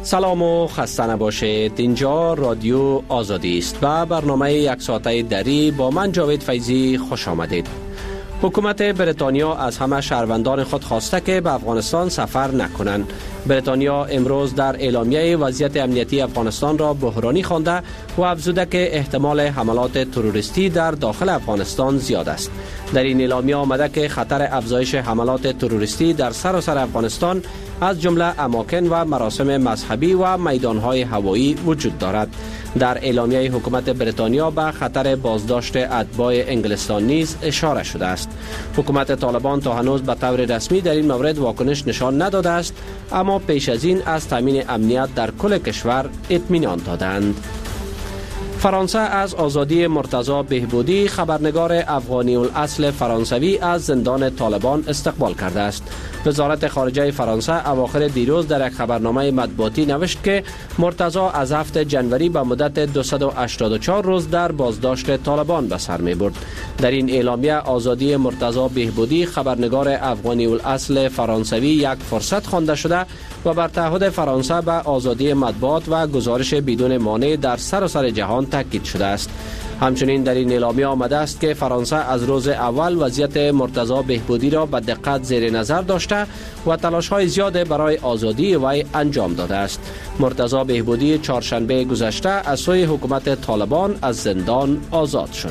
سلام و خسته نباشید. اینجا رادیو آزادی است و برنامه یک ساعته دری با من جاوید فیضی خوش آمدید. حکومت بریتانیا از همه شهروندان خود خواسته که به افغانستان سفر نکنند. بریتانیا امروز در اعلامیه وضعیت امنیتی افغانستان را بحرانی خوانده و افزوده که احتمال حملات تروریستی در داخل افغانستان زیاد است. در این اعلامیه آمده که خطر افزایش حملات تروریستی در سراسر افغانستان از جمله اماکن و مراسم مذهبی و میدانهای هوایی وجود دارد. در اعلامیه حکومت بریتانیا به خطر بازداشت اتباع انگلستان نیز اشاره شده است. حکومت طالبان تا هنوز به طور رسمی در این مورد واکنش نشان نداده است، اما پیش از این از تامین امنیت در کل کشور اطمینان دادند. فرانسه از آزادی مرتضی بهبودی، خبرنگار افغانی الاصل فرانسوی، از زندان طالبان استقبال کرده است. وزارت خارجه فرانسه اواخر دیروز در یک خبرنامه مطبوعاتی نوشت که مرتضی از 7 جنوری به مدت 284 روز در بازداشت طالبان به سر می برد. در این اعلامیه آزادی مرتضی بهبودی، خبرنگار افغانی الاصل فرانسوی، یک فرصت خوانده شده و بر تعهد فرانسه به آزادی مطبوعات و گزارش بدون مانع در سراسر جهان تاکید شده است. همچنین در این اعلامیه آمده است که فرانسه از روز اول وضعیت مرتضی بهبودی را به دقت زیر نظر داشته و تلاش‌های زیاد برای آزادی وی انجام داده است. مرتضی بهبودی چهارشنبه گذشته از سوی حکومت طالبان از زندان آزاد شد.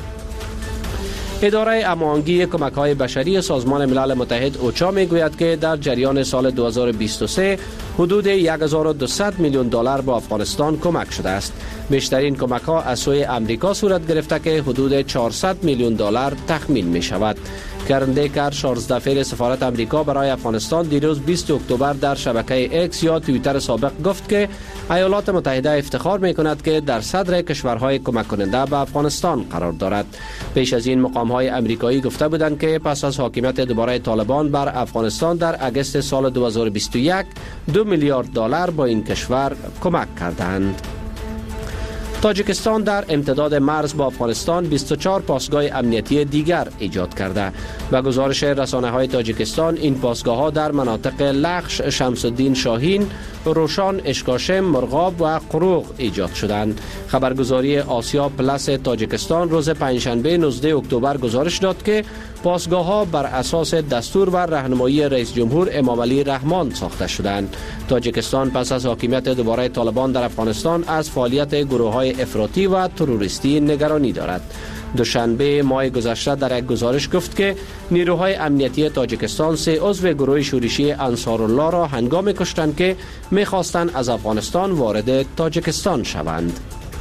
اداره هماهنگی کمک‌های بشری سازمان ملل متحد اوچا میگوید که در جریان سال 2023 حدود 1200 میلیون دلار به افغانستان کمک شده است. بیشترین کمک‌ها از سوی امریکا صورت گرفته که حدود 400 میلیون دلار تخمین می شود. کرن دیکر، 14 دفعه سفارت امریکا برای افغانستان، دیروز 20 اکتبر در شبکه اکس یا توییتر سابق گفت که ایالات متحده افتخار می کند که در صدر کشورهای کمک کننده به افغانستان قرار دارد. پیش از این مقام‌های امریکایی گفته بودند که پس از حاکمیت دوباره طالبان بر افغانستان در اگست سال 2021 2 میلیارد دلار با این کشور کمک کردند. تاجیکستان در امتداد مرز با افغانستان 24 پاسگاه امنیتی دیگر ایجاد کرده. و گزارش رسانه‌های تاجیکستان، این پاسگاه‌ها در مناطق لخش، شمس الدین شاهین، روشان، اشکاشم، مرغاب و قروق ایجاد شدند. خبرگزاری آسیا پلاس تاجیکستان روز پنجشنبه 19 اکتبر گزارش داد که پاسگاه‌ها بر اساس دستور و راهنمایی رئیس جمهور امامعلی رحمان ساخته شدند. تاجیکستان پس از حاکمیت دوباره طالبان در افغانستان از فعالیت گروه‌های افراطی و تروریستی نگرانی دارد. دوشنبه ماه گذشته در یک گزارش گفت که نیروهای امنیتی تاجیکستان 3 عضو گروه شورشی انصارالله را هنگامی کشتند که می‌خواستند از افغانستان وارد تاجیکستان شوند.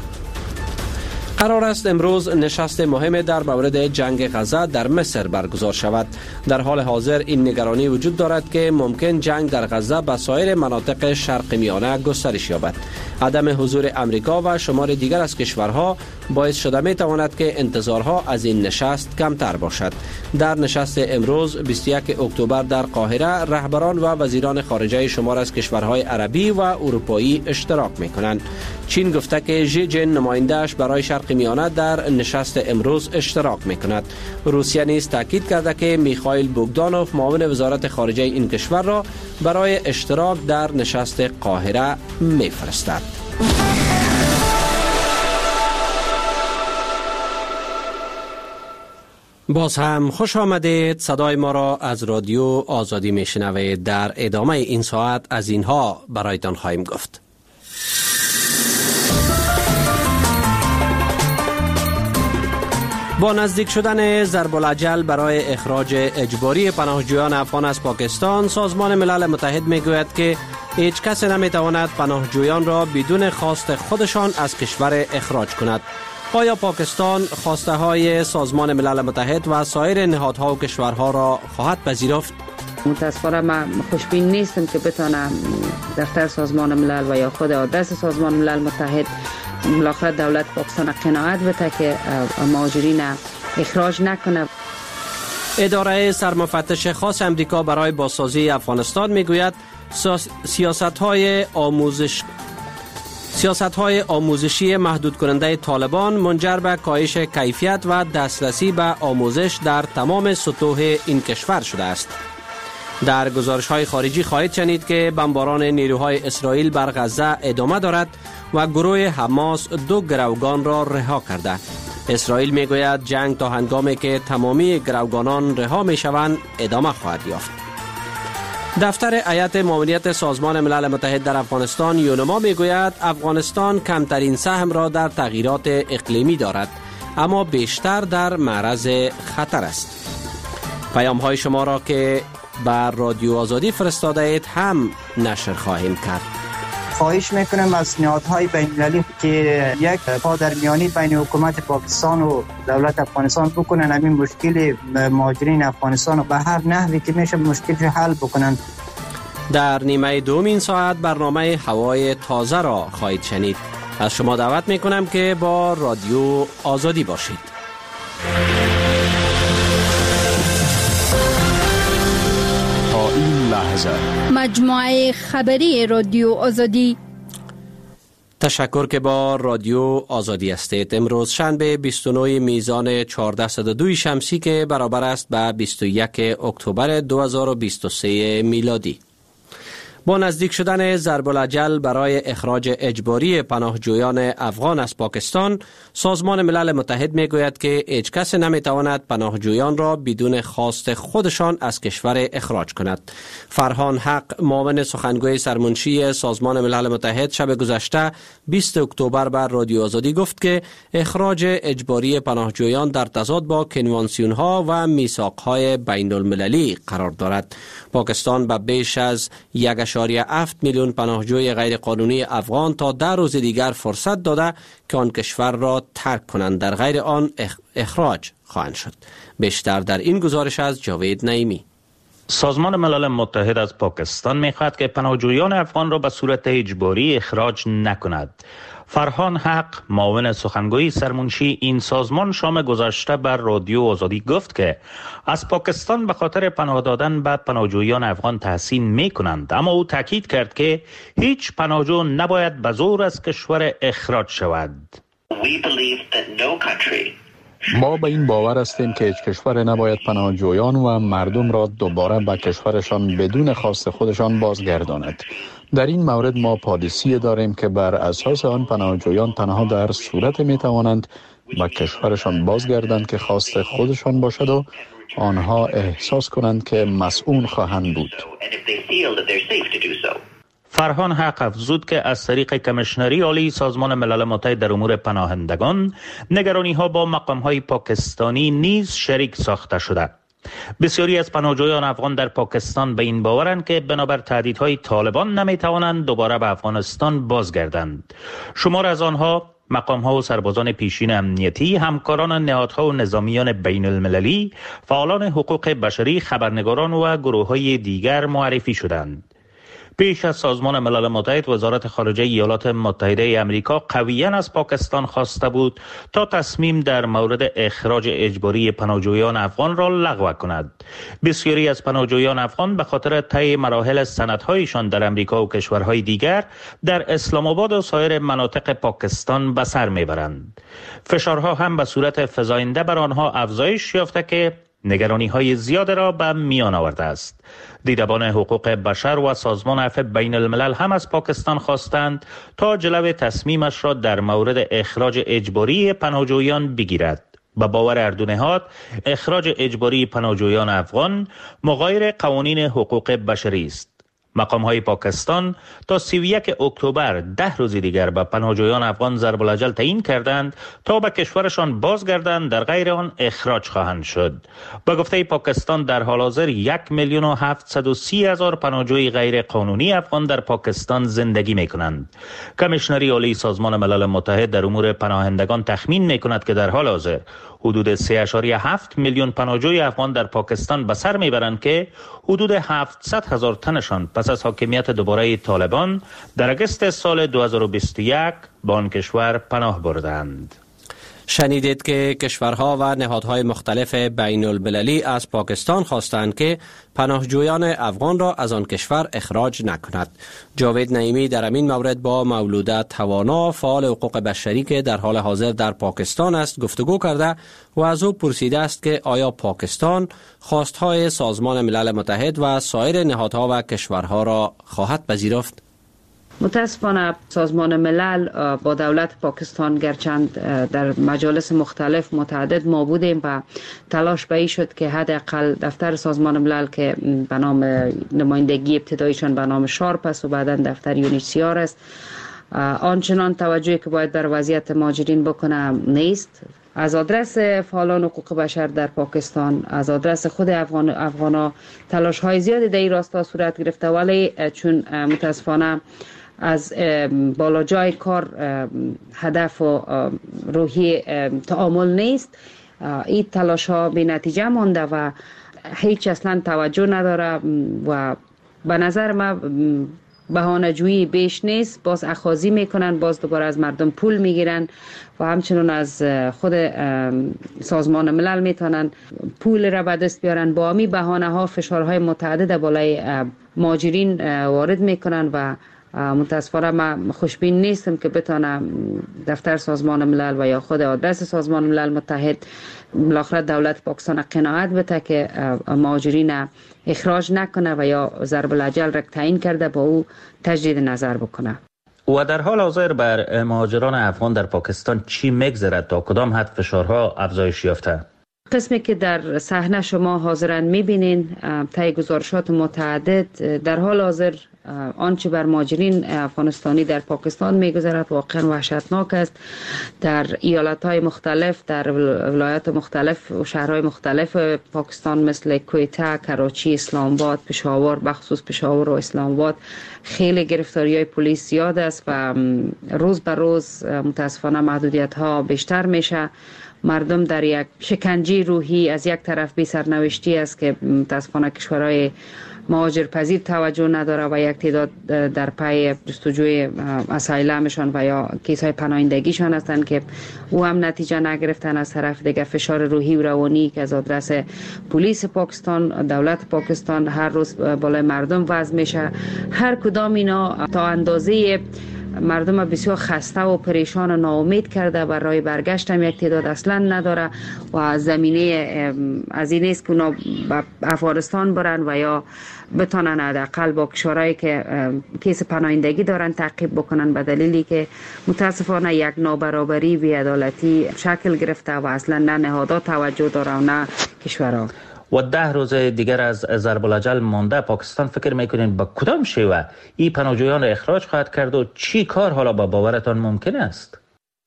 قرار است امروز نشست مهم در مورد جنگ غزه در مصر برگزار شود. در حال حاضر این نگرانی وجود دارد که ممکن جنگ در غزه به سایر مناطق شرق میانه گسترش یابد. عدم حضور امریکا و شمار دیگر از کشورها باعث شده می تواند که انتظارها از این نشست کمتر باشد. در نشست امروز 21 اکتبر در قاهره، رهبران و وزیران خارجه شمار از کشورهای عربی و اروپایی اشتراک می کنند. چین گفته که ژی جین نماینده‌اش برای شرق میانه در نشست امروز اشتراک می کند. روسیه نیز تاکید کرده که میخائیل بوگدانوف، معاون وزارت خارجه این کشور، را برای اشتراک در نشست قاهره میفرستد. باز هم خوش آمدید. صدای ما را از رادیو آزادی میشنوید. در ادامه این ساعت از اینها برایتان خواهیم گفت. با نزدیک شدن ضرب الاجل برای اخراج اجباری پناهجویان افغان از پاکستان، سازمان ملل متحد میگوید که هیچ کس نمیتواند پناهجویان را بدون خواست خودشان از کشور اخراج کند. آیا پاکستان خواسته های سازمان ملل متحد و سایر نهادها و کشورها را خواهد پذیرفت؟ متاسفانه من خوشبین نیستم که بتانم دفتر سازمان ملل و یا خود آدرس سازمان ملل متحد بالاخره دولت پاکستان قناعت بده که مهاجرین اخراج نکنه. اداره سرمفتش خاص امریکا برای بازسازی افغانستان میگوید سیاست‌های آموزشی محدود کننده طالبان منجر به کاهش کیفیت و دسترسی به آموزش در تمام سطوح این کشور شده است. در گزارش‌های خارجی خواهید شنید که بمباران نیروهای اسرائیل بر غزه ادامه دارد و گروه حماس 2 گروگان را رها کرده. اسرائیل میگوید جنگ تا هنگامی که تمامی گروگانان رها میشوند ادامه خواهد یافت. دفتر هیئت معاونیت سازمان ملل متحد در افغانستان یونما میگوید افغانستان کمترین سهم را در تغییرات اقلیمی دارد، اما بیشتر در معرض خطر است. پیام های شما را که بر رادیو آزادی فرستاده اید هم نشر خواهیم کرد. خواهش میکنم از نهادهای بین‌المللی که یک پادرمیانی بین حکومت پاکستان و دولت افغانستان بکنن، همین مشکل مهاجرین افغانستان رو به هر نحوی که میشه مشکلش حل بکنن. در نیمه دوم این ساعت برنامه هوای تازه را خواهید شنید. از شما دعوت میکنم که با رادیو آزادی باشید. تا این لحظه مجموعه خبری رادیو آزادی. تشکر که با رادیو آزادی هستید. امروز شنبه 29 میزان 1402 شمسی که برابر است به 21 اکتبر 2023 میلادی. با نزدیک شدن ضرب الاجل برای اخراج اجباری پناهجویان افغان از پاکستان، سازمان ملل متحد میگوید که هیچ کس نمیتواند پناهجویان را بدون خواست خودشان از کشور اخراج کند. فرهان حق، معاون سخنگوی سرمنشی سازمان ملل متحد، شب گذشته 20 اکتبر بر رادیو آزادی گفت که اخراج اجباری پناهجویان در تضاد با کنوانسیون ها و میثاق های بین المللی قرار دارد. پاکستان به بیش از 1.7 میلیون پناهجوی غیر قانونی افغان تا 10 روز دیگر فرصت داده که آن کشور را ترک کنند، در غیر آن اخراج خواهند شد. بیشتر در این گزارش از جاوید نعیمی. سازمان ملل متحد از پاکستان می‌خواهد که پناهجویان افغان را به صورت اجباری اخراج نکند. فرهان حق، معاون سخنگوی سرمنشی این سازمان، شام گذشته بر رادیو آزادی گفت که از پاکستان به خاطر پناه دادن به پناهجویان افغان تحسین می‌کنند، اما او تاکید کرد که هیچ پناهجو نباید به زور از کشور اخراج شود. ما به این باور هستیم که هیچ کشور نباید پناهجویان و مردم را دوباره به کشورشان بدون خواست خودشان بازگرداند. در این مورد ما پالیسی داریم که بر اساس آن پناهجویان تنها در صورت می توانند به کشورشان بازگردند که خواست خودشان باشد و آنها احساس کنند که مسئول خواهند بود. فرهان حق افزود که از طریق کمیشنری عالی سازمان ملل متحد در امور پناهندگان، نگرانی‌ها با مقام‌های پاکستانی نیز شریک ساخته شده. بسیاری از پناهجویان افغان در پاکستان به این باورند که بنابر تهدیدهای طالبان نمی‌توانند دوباره به افغانستان بازگردند. شمار از آنها مقام‌ها و سربازان پیشین امنیتی، همکاران نهادها و نظامیان بین المللی، فعالان حقوق بشری، خبرنگاران و گروه‌های دیگر معرفی شدند. پیش از سازمان ملل متحد، وزارت خارجه ایالات متحده آمریکا قویاً از پاکستان خواسته بود تا تصمیم در مورد اخراج اجباری پناهجویان افغان را لغو کند. بسیاری از پناهجویان افغان به خاطر طی مراحل سندهایشان در آمریکا و کشورهای دیگر در اسلام آباد و سایر مناطق پاکستان به سر میبرند. فشارها هم به صورت فزاینده بر آنها افزایش یافته که نگرانی‌های زیاد را به میان آورده است. دیدبان حقوق بشر و سازمان عفو بین الملل هم از پاکستان خواستند تا جلو تصمیمش را در مورد اخراج اجباری پناهجویان بگیرد. به باور هر دو نهاد، اخراج اجباری پناهجویان افغان مغایر قوانین حقوق بشری است. مقام‌های پاکستان تا 31 اکتبر 10 روز دیگر به پناهجویان افغان ضرب الاجل تعیین کردند تا به کشورشان بازگردند، در غیر آن اخراج خواهند شد. به گفته پاکستان در حال حاضر 1,730,000 پناهجوی غیر قانونی افغان در پاکستان زندگی می‌کنند. کمیشنری عالی سازمان ملل متحد در امور پناهندگان تخمین می‌کند که در حال حاضر حدود 3.7 میلیون پناهجوی افغان در پاکستان به سر میبرند که حدود 700,000 تنشان پس از حاکمیت دوباره طالبان در اگست سال 2021 به آن کشور پناه بردند. شنیدید که کشورها و نهادهای مختلف بین المللی از پاکستان خواستند که پناهجویان افغان را از آن کشور اخراج نکند. جاوید نعیمی در این مورد با مولوده توانا، فعال حقوق بشری که در حال حاضر در پاکستان است، گفتگو کرده و از او پرسیده است که آیا پاکستان خواستهای سازمان ملل متحد و سایر نهادها و کشورها را خواهد پذیرفت؟ متاسفانه سازمان ملل با دولت پاکستان گرچند در مجالس مختلف متعدد ما بودیم و تلاش به این شد که حداقل دفتر سازمان ملل که به نام نمایندگی ابتداییشان به نام شارپ است و بعدا دفتر UNHCR است، آنچنان توجهی که باید بر وضعیت مهاجرین بکنه نیست. از آدرس فعالان حقوق بشر در پاکستان، از آدرس خود افغانا تلاش های زیادی در این راستا صورت گرفته، ولی چون متاسفانه از بالا جای کار هدف و روحی تعامل نیست، این تلاش ها بی نتیجه مانده و هیچ اصلا توجه نداره و به نظر من بهانه جویی بیش نیست. باز اخاذی میکنن، باز دوباره از مردم پول میگیرن و همچنان از خود سازمان ملل میتونن پول را به دست بیارن. با همین بهانه ها فشارهای متعدد بالای مهاجرین وارد میکنن و متاسفانه من خوشبین نیستم که بتونم دفتر سازمان ملل و یا خود آدرس سازمان ملل متحد بالاخره دولت پاکستان قناعت بده که مهاجرین اخراج نکنه و یا ضرب الاجل را تعیین کرده با او تجدید نظر بکنه. و در حال حاضر بر مهاجران افغان در پاکستان چی میگذرد؟ تا کدام حد فشارها افزایش یافته؟ قسمی که در صحنه شما حاضرن میبینین طی گزارشات متعدد، در حال حاضر آنچه بر مهاجرین افغانستانی در پاکستان میگذرد واقعا وحشتناک است. در ایالت‌های مختلف، در ولایات مختلف و شهرهای مختلف پاکستان مثل کویته، کراچی، اسلام آباد، پشاور، بخصوص پشاور و اسلام آباد خیلی گرفتاری‌های پلیس زیاد است و روز به روز متاسفانه محدودیت‌ها بیشتر میشه. مردم در یک شکنجه روحی از یک طرف بی سرنوشتی است که متاسفانه کشورهای مهاجرپذیر توجه نداره و یک تعداد در پای جستجوی اسایلمشان و یا کیس‌های پناهندگیشان هستند که او هم نتیجه نگرفتن. از طرف دیگه فشار روحی و روانی که از آدرس پلیس پاکستان، دولت پاکستان هر روز بالای مردم وضع میشه. هر کدام اینا تا اندازه مردم بسیار خسته و پریشان و ناامید کرده و راه برگشت هم یک تعداد اصلا نداره و زمینه از این است که اونا به افغانستان برن و یا بتانن حداقل با کشورهایی که کیس پناهندگی دارن تعقیب بکنن، به دلیلی که متاسفانه یک نابرابری و بی‌عدالتی شکل گرفته و اصلا نه نهادها توجه داره و نه کشورها. و 10 روز دیگر از ضرب الاجل مانده، پاکستان فکر میکنین با کدام شیوه این پناهجویان را اخراج خواهد کرد و چی کار حالا با باورتان ممکن است؟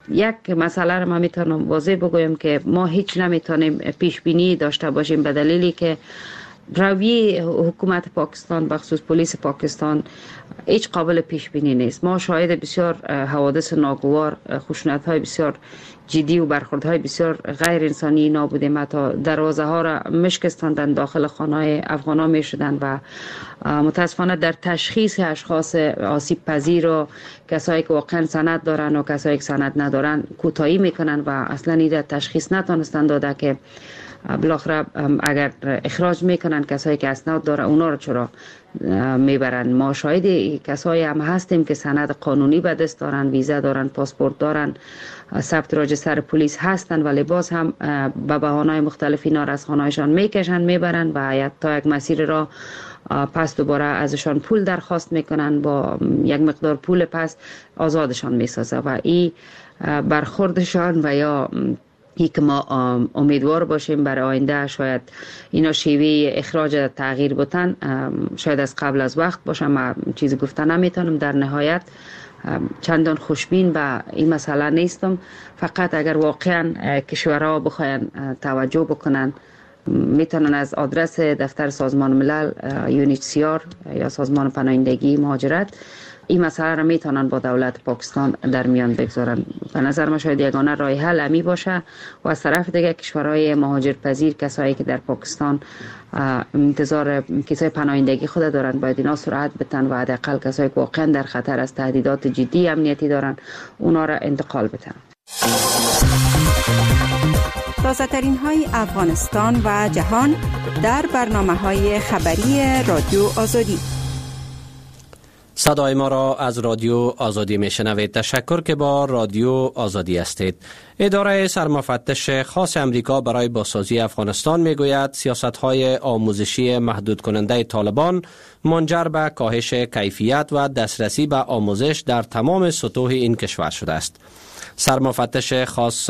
یک مسئله را من میتونم واضح بگویم که ما هیچ نمیتونیم پیش بینی داشته باشیم، به دلیلی که رویه حکومت پاکستان بخصوص پلیس پاکستان هیچ قابل پیش بینی نیست. ما شاهد بسیار حوادث ناگوار، خشونت‌های بسیار جدی و برخوردهای بسیار غیر انسانی اینا بودیم. حتی دروازه ها را مشکستاندن، داخل خانه‌های افغانا می شدن و متاسفانه در تشخیص اشخاص آسیب پذیر و کسایی که واقعا سند دارن و کسایی که سند ندارن کوتاهی میکنن و اصلا این تشخیص نتونستن داده که بالاخره اگر اخراج میکنن کسایی که اسناد داره اونا رو چرا میبرن. ما شاهد کسایی هم هستیم که سند قانونی به دست دارن، ویزا دارن، پاسپورت دارن، ثبت راجستر پلیس هستن، ولی باز هم به بهانه‌های مختلف اینا را از خانه‌هایشان میکشن میبرن و تا یک مسیر را پس دوباره ازشان پول درخواست میکنن، با یک مقدار پول پس آزادشان میسازه و این برخوردشان و یا ای که ما امیدوار باشیم برای آینده شاید اینا شیوه اخراج تغییر بتن، شاید از قبل از وقت باشه. من چیزی گفتن نمیتونم. در نهایت چندان خوشبین به این مسئله نیستم. فقط اگر واقعا کشورها بخواین توجه بکنن میتونن از آدرس دفتر سازمان ملل UNHCR یا سازمان پناهندگی مهاجرت این مسئله را میتونن با دولت پاکستان در میان بگذارن. به نظر من شاید یگانه راه حل امی باشه و از طرف دیگه کشورهای مهاجرپذیر، کسایی که در پاکستان انتظار کیسه پناهندگی خود دارن، باید اینا سرعت بتن و حداقل کسایی که واقعا در خطر از تهدیدات جدی امنیتی دارن اونا را انتقال بتن. تازه‌ترین های افغانستان و جهان در برنامه‌های خبری رادیو آزادی. صدای ما را از رادیو آزادی میشنوید. تشکر که با رادیو آزادی هستید. اداره سرمفتش خاص امریکا برای بازسازی افغانستان میگوید سیاست‌های آموزشی محدود کننده طالبان منجر به کاهش کیفیت و دسترسی به آموزش در تمام سطوح این کشور شده است. سرمفتش خاص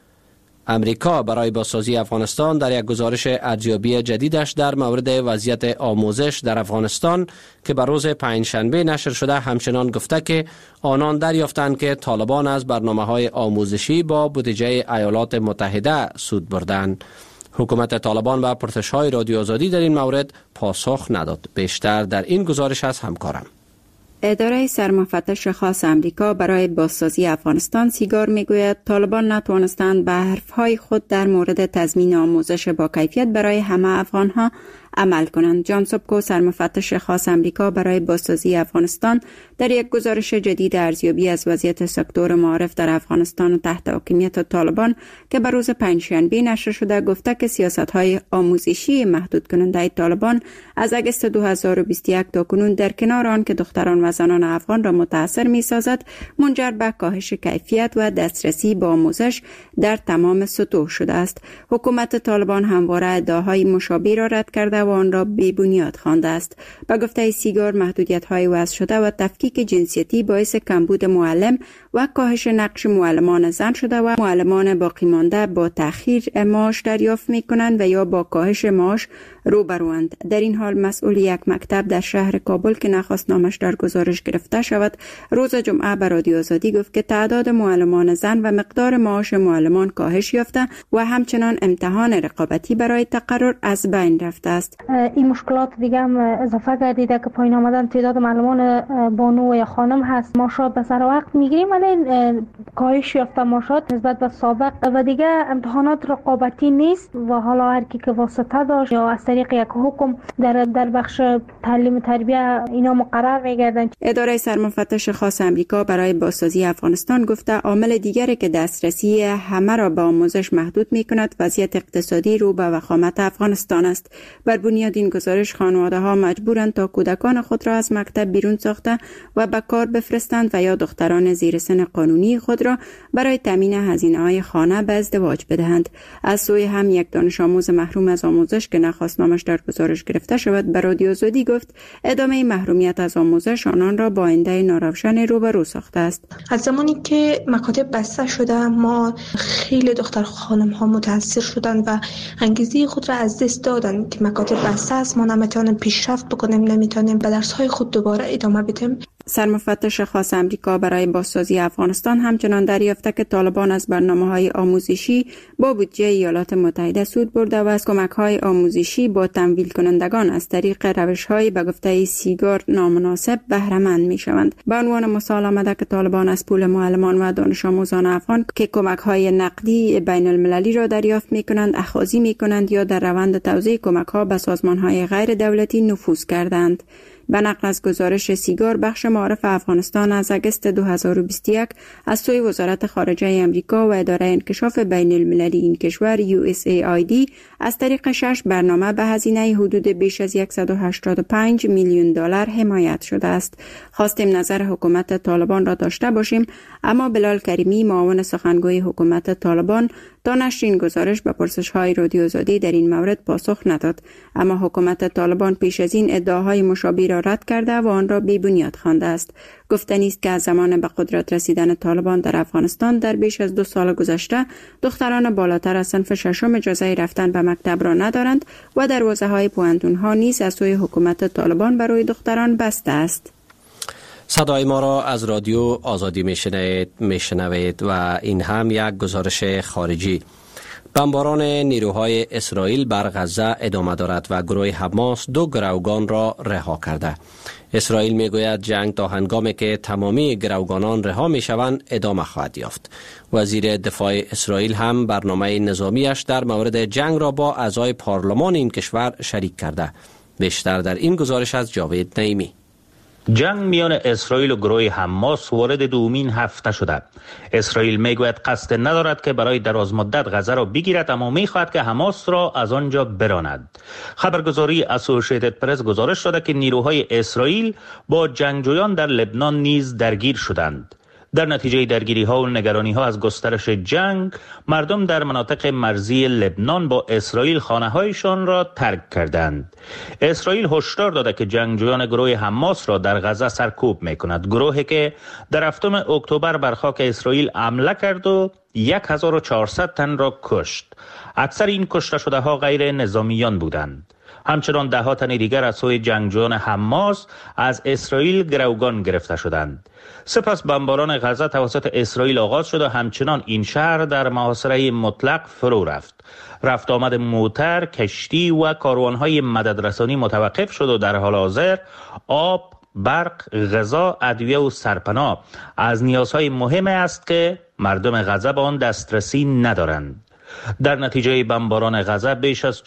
امریکا برای بازسازی افغانستان در یک گزارش ارزیابی جدیدش در مورد وضعیت آموزش در افغانستان که بر روز پنجشنبه نشر شده همچنان گفته که آنان دریافتند که طالبان از برنامه‌های آموزشی با بودجه ایالات متحده سود بردند. حکومت طالبان و پرسش‌های رادیو آزادی در این مورد پاسخ نداد. بیشتر در این گزارش از همکارم. اداره سرمفتش خاص امریکا برای بازسازی افغانستان سیگار میگوید طالبان نتوانستند به حرفهای خود در مورد تضمین آموزش با کیفیت برای همه افغانها عمل کنند. جان سوبکو، سرمفتش خاص امریکا برای بازسازی افغانستان، در یک گزارش جدید ارزیابی از وضعیت سکتور معارف در افغانستان تحت حاکمیت طالبان که بر روز پنجشنبه نشر شده گفته که سیاست‌های آموزشی محدود کننده طالبان از اگست 2021 تا کنون در کنار آن که دختران و زنان افغان را متاثر می‌سازد منجر به کاهش کیفیت و دسترسی به آموزش در تمام سطوح شده است. حکومت طالبان همواره ادعاهای مشابه را رد کرده و آن را بی بنیاد خوانده است. به گفته سیگار، محدودیت‌های وضع شده و تفکیک جنسیتی باعث کمبود معلم و کاهش نقش معلمان زن شده و معلمان باقی مانده با تأخیر معاش دریافت می‌کنند و یا با کاهش معاش روبروند. در این حال مسئول یک مکتب در شهر کابل که نخواست نامش در گزارش گرفته شود روز جمعه به رادیو آزادی گفت که تعداد معلمان زن و مقدار معاش معلمان کاهش یافته و همچنان امتحان رقابتی برای تقرر از بین رفته است. این مشکلات دیگه هم اضافه گردیده که پایین آمدن تعداد معلمان بانو یا خانم هست. معاشات به سر وقت میگیریم ولی کاهش یافته معاشات نسبت به سابق و دیگه امتحانات رقابتی نیست و حالا هر کی که واسطه داشت یا از طریق یک حکم در بخش تعلیم تربیه اینا مقرر میگردن. اداره سرمفتش خاص امریکا برای بازسازی افغانستان گفته عامل دیگری که دسترسی همه را به آموزش محدود میکند وضعیت اقتصادی رو به وخامت افغانستان است. بر بنیاد این گزارش خانواده‌ها مجبورند تا کودکان خود را از مکتب بیرون ساخته و به کار بفرستند و یا دختران زیر سن قانونی خود را برای تامین هزینه‌های خانه به ازدواج بدهند. از سوی هم یک دانش آموز محروم از آموزش که نخواست نامش در گزارش گرفته شود به رادیو آزادی گفت ادامه محرومیت از آموزش آنان را با آینده ناروشن روبرو ساخته است. از زمانی که مکاتب بسته شده ما خیلی دختر خانم ها متاثر شدن و انگیزه خود را از دست دادن که مکاتب بسته است، ما نمیتونیم پیشرفت بکنیم، نمیتونیم به درس های خود دوباره ادامه بدیم. سرمفتش خاص امریکا برای بازسازی افغانستان همچنان دریافته که طالبان از برنامه‌های آموزشی با بودجه ایالات متحده سود برده و از کمک‌های آموزشی با تمویل کنندگان از طریق روش‌های به گفته سیگار نامناسب بهره مند می‌شوند. به عنوان مثال آمده که طالبان از پول معلمان و دانش آموزان افغان که کمک‌های نقدی بین المللی را دریافت می‌کنند اخاذی می‌کنند یا در روند توزیع کمک‌ها به سازمان‌های غیر دولتی نفوذ کردند. به نقل از گزارش سیگار، بخش معارف افغانستان از اگست 2021 از سوی وزارت خارجه امریکا و اداره انکشاف بین المللی این کشور USAID از طریق 6 برنامه به هزینه حدود بیش از 185 میلیون دلار حمایت شده است. خواستیم نظر حکومت طالبان را داشته باشیم، اما بلال کریمی، معاون سخنگوی حکومت طالبان، تا نشر این گزارش به پرسش‌های رادیو آزادی در این مورد پاسخ نداد. اما حکومت طالبان پیش از این ادعاهای مشابه را رد کرده و آن را بی بنیاد خوانده است. گفتنی است که از زمان به قدرت رسیدن طالبان در افغانستان در بیش از 2 سال گذشته دختران بالاتر از صنف ششم اجازه رفتن به مکتب را ندارند و دروازه‌های پوهنتون‌ها نیز از سوی حکومت طالبان برای دختران بسته است. صدای ما را از رادیو آزادی میشنوید و این هم یک گزارش خارجی. بمباران نیروهای اسرائیل بر غزه ادامه دارد و گروه حماس 2 گروگان را رها کرده. اسرائیل میگوید جنگ تا هنگامی که تمامی گروگانان رها میشوند ادامه خواهد یافت. وزیر دفاع اسرائیل هم برنامه نظامیش در مورد جنگ را با اعضای پارلمان این کشور شریک کرده. بیشتر در این گزارش از جاوید نعیمی. جنگ میان اسرائیل و گروه حماس وارد دومین هفته شده. اسرائیل میگوید قصد ندارد که برای دراز مدت غزه را بگیرد، اما میخواهد که حماس را از آنجا براند. خبرگزاری اسوسییتد پرس گزارش داده که نیروهای اسرائیل با جنگجویان در لبنان نیز درگیر شدند. در نتیجه درگیری ها و نگرانی ها از گسترش جنگ، مردم در مناطق مرزی لبنان با اسرائیل خانه هایشان را ترک کردند. اسرائیل هشدار داده که جنگجویان گروه حماس را در غزه سرکوب می کند. گروهی که در 7 اکتبر بر خاک اسرائیل حمله کرد و 1400 تن را کشت. اکثر این کشته شده ها غیر نظامیان بودند. همچنان 10 تن دیگر از سوی جنگجویان حماس از اسرائیل گروگان گرفته شدند. سپس بمباران غزه توسط اسرائیل آغاز شد و همچنان این شهر در محاصره مطلق فرو رفت. رفت آمد موتر، کشتی و کاروانهای مددرسانی متوقف شد و در حال حاضر آب، برق، غذا، ادویه و سرپناه از نیازهای مهم است که مردم غزه به آن دسترسی ندارند. در نتیجه بمباران غزه بیش از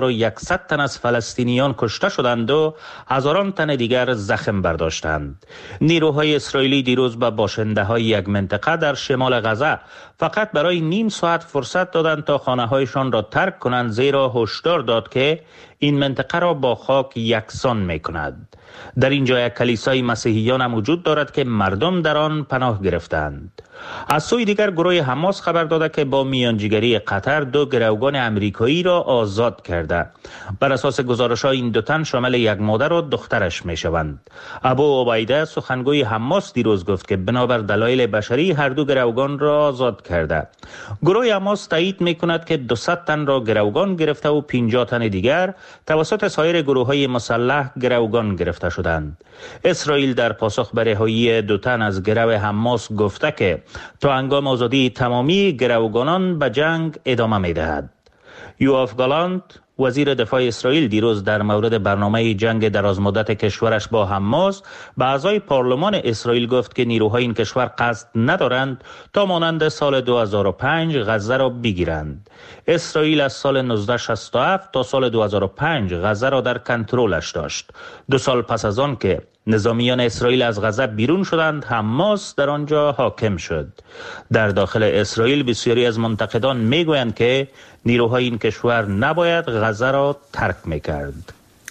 4100 تن از فلسطینیان کشته شدند و هزاران تن دیگر زخم برداشتند. نیروهای اسرائیلی دیروز به باشنده‌های یک منطقه در شمال غزه فقط برای نیم ساعت فرصت دادند تا خانه‌هایشان را ترک کنند، زیرا هشدار داد که این منطقه را با خاک یکسان می‌کند. در اینجا یک کلیسای مسیحیان هم وجود دارد که مردم در آن پناه گرفتند. از سوی دیگر گروه حماس خبر داده که با میانجیگری قطر 2 گروگان امریکایی را آزاد کرده. بر اساس گزارش‌ها این 2 تن شامل یک مادر و دخترش می‌شوند. ابو عبیده سخنگوی حماس دیروز گفت که بنابر دلایل بشری هر 2 گروگان را آزاد کرده. گروه حماس تایید می‌کند که 200 تن را گروگان گرفته و 50 تن دیگر توسط سایر گروه‌های مسلح گروگان گرفته شدند. اسرائیل در پاسخ به رهایی 2 تن از گروه حماس گفته که تا هنگام آزادی تمامی گروگانان به جنگ ادامه می‌دهد. یوآف گالانت وزیر دفاع اسرائیل دیروز در مورد برنامه جنگ درازمدت کشورش با حماس به اعضای پارلمان اسرائیل گفت که نیروهای این کشور قصد ندارند تا مانند سال 2005 غزه را بگیرند. اسرائیل از سال 1967 تا سال 2005 غزه را در کنترلش داشت. 2 سال پس از آن که نظامیان اسرائیل از غزه بیرون شدند، حماس در آنجا حاکم شد. در داخل اسرائیل بسیاری از منتقدان میگویند که نیروهای این کشور نباید غزه را ترک میکرد.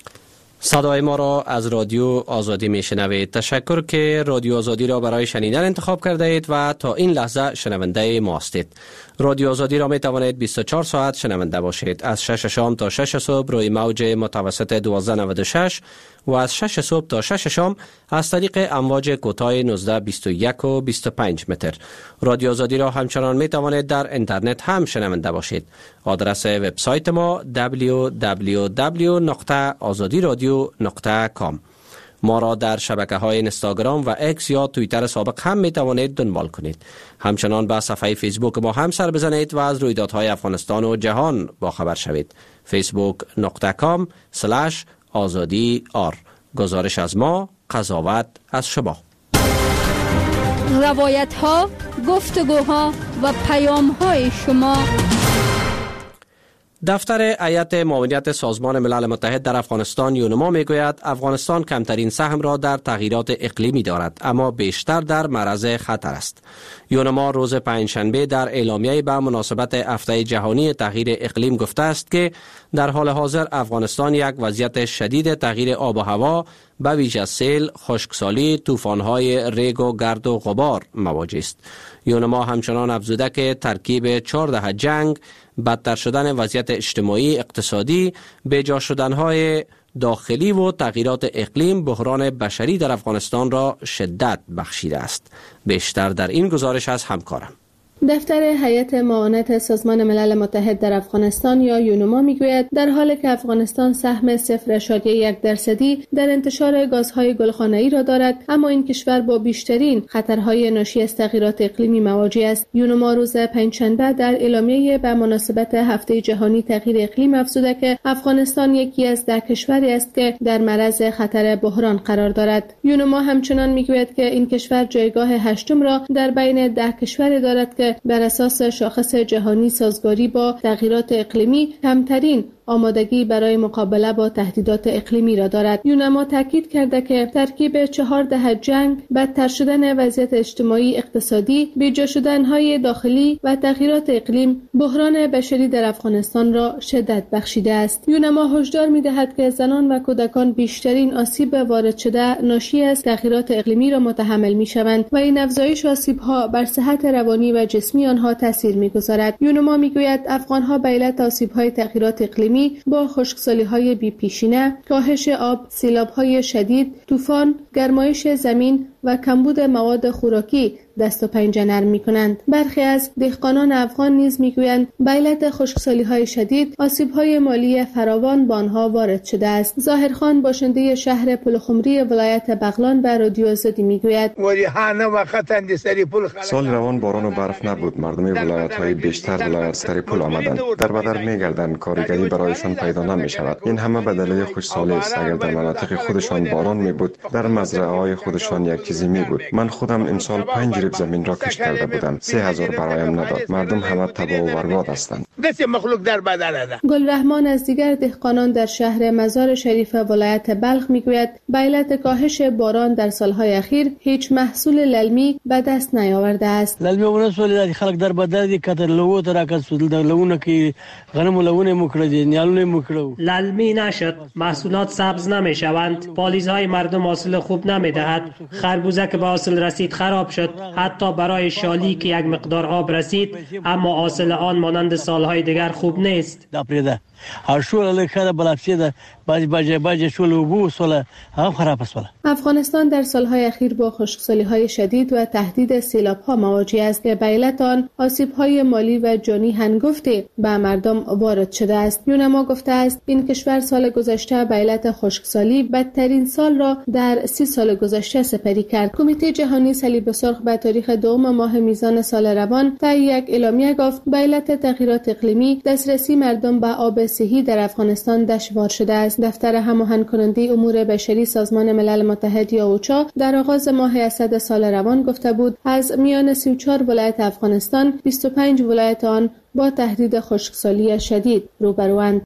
صدای ما را از رادیو آزادی میشنوید. تشکر که رادیو آزادی را برای شنیدن انتخاب کرده اید و تا این لحظه شنونده ما هستید. رادیو آزادی را می توانید 24 ساعت شنونده باشید. از 6 شام تا 6 صبح روی موج متوسط 1296 و از 6 صبح تا 6 شام از طریق امواج کوتاه 1921 و 25 متر. رادیو آزادی را همچنان می توانید در اینترنت هم شنونده باشید. آدرس وبسایت ما www.azadiradio.com. ما را در شبکه‌های اینستاگرام و اکس یا توییتر سابق هم می توانید دنبال کنید. همچنان به صفحه فیسبوک ما هم سر بزنید و از رویدادهای افغانستان و جهان باخبر شوید. facebook.com/azadi.r. گزارش از ما، قضاوت از شما. روایت‌ها، گفتگوها و پیام‌های شما. دفتر هیئت معاونیت سازمان ملل متحد در افغانستان یونما میگوید افغانستان کمترین سهم را در تغییرات اقلیمی دارد، اما بیشتر در معرض خطر است. یونما روز پنجشنبه در اعلامیه به مناسبت هفته جهانی تغییر اقلیم گفته است که در حال حاضر افغانستان یک وضعیت شدید تغییر آب و هوا به ویژه سیل، خشکسالی، طوفان‌های ریگ و گرد و غبار مواجه است. یونما همچنان افزوده که ترکیب 4 دهه جنگ، بدتر شدن وضعیت اجتماعی اقتصادی، بیجا شدن‌های داخلی و تغییرات اقلیم بحران بشری در افغانستان را شدت بخشیده است. بیشتر در این گزارش از همکارم. دفتر هیئت معاونت سازمان ملل متحد در افغانستان یا یونما میگوید در حالی که افغانستان سهم 0.1% در انتشار گازهای گلخانه‌ای را دارد، اما این کشور با بیشترین خطرهای ناشی از تغییرات اقلیمی مواجه است. یونما روز پنجشنبه در اعلامیه به مناسبت هفته جهانی تغییر اقلیم افزوده که افغانستان یکی از 10 کشوری است که در معرض خطر بحران قرار دارد. یونما همچنان میگوید که این کشور جایگاه 8 را در بین 10 کشوری دارد که بر اساس شاخص جهانی سازگاری با تغییرات اقلیمی کمترین آمادگی برای مقابله با تهدیدات اقلیمی را دارد. یونما تاکید کرده که ترکیب 4 دهه جنگ، بدتر شدن وضعیت اجتماعی اقتصادی، بیجا شدن‌های داخلی و تغییرات اقلیم بحران بشری در افغانستان را شدت بخشیده است. یونما هشدار می‌دهد که زنان و کودکان بیشترین آسیب وارد شده ناشی از تغییرات اقلیمی را متحمل می‌شوند و این افزایش آسیب‌ها بر صحت روانی و جسمی آنها تاثیر می‌گذارد. یونما می‌گوید افغان‌ها به علت آسیب‌های تغییرات اقلیمی با خشکسالی‌های بی‌پیشینه، کاهش آب، سیلاب‌های شدید، طوفان، گرمایش زمین و کمبود مواد خوراکی دست و پنجه نرم می‌کنند. برخی از دهقانان افغان نیز می‌گویند به علت خشکسالی‌های شدید آسیب‌های مالی فراوان به آنها وارد شده است. ظاهرخان باشنده شهر پلخمری ولایت بغلان به رادیو آزادی می‌گوید سال روان باران و برف نبود. مردم ولایت‌های بیشتر ولایت سر پل آمدند. در بدر می‌گردند. کارگری برایشان پیدا نمی‌شود. این همه به دلیل خشکسالی است. اگر در مناطق خودشان باران می‌بود، در مزرعه‌های خودشان یک چیزی می‌بود. من خودم امسال 5 ریب زمین را کشت کرده بودم. 3000 برایم نداد. مردم همه تباه و برباد هستند. گلرحمان از دیگر دهقانان در شهر مزار شریف ولایت بلخ میگوید به علت کاهش باران در سالهای اخیر هیچ محصول للمی به دست نیاورده است. للمی ونسول خلق در بدر دی کتر لو تر کسل در لونه کی غنم لونه مکرده نیالونه مکرو للمی نشد. محصولات سبز نمیشوند. پالیزهای مردم حاصل خوب نمیدهد. خربوزه که به حاصل رسید خراب شد. حتی برای شالی که یک مقدار آب رسید اما حاصل آن مانند سالهای دیگر خوب نیست. افغانستان در سالهای اخیر با خشکسالی‌های شدید و تهدید سیلاب‌ها مواجه است که به علت آن آسیب‌های مالی و جانی هنگفتی به مردم وارد شده است. یونما گفته است این کشور سال گذشته به علت خشکسالی بدترین سال را در 30 سال گذشته سپری کرد. کمیته جهانی صلیب سرخ به تاریخ 2 ماه میزان سال روان طی یک اعلامیه گفت به علت تغییرات اقلیمی دسترسی مردم به آب صحی در افغانستان دشوار شده است. دفتر هماهنگ کننده امور بشری سازمان ملل متحد یا اوچا در آغاز ماه اسد سال روان گفته بود از میان 34 ولایت افغانستان 25 ولایت آن با تهدید خشکسالی شدید روبروند.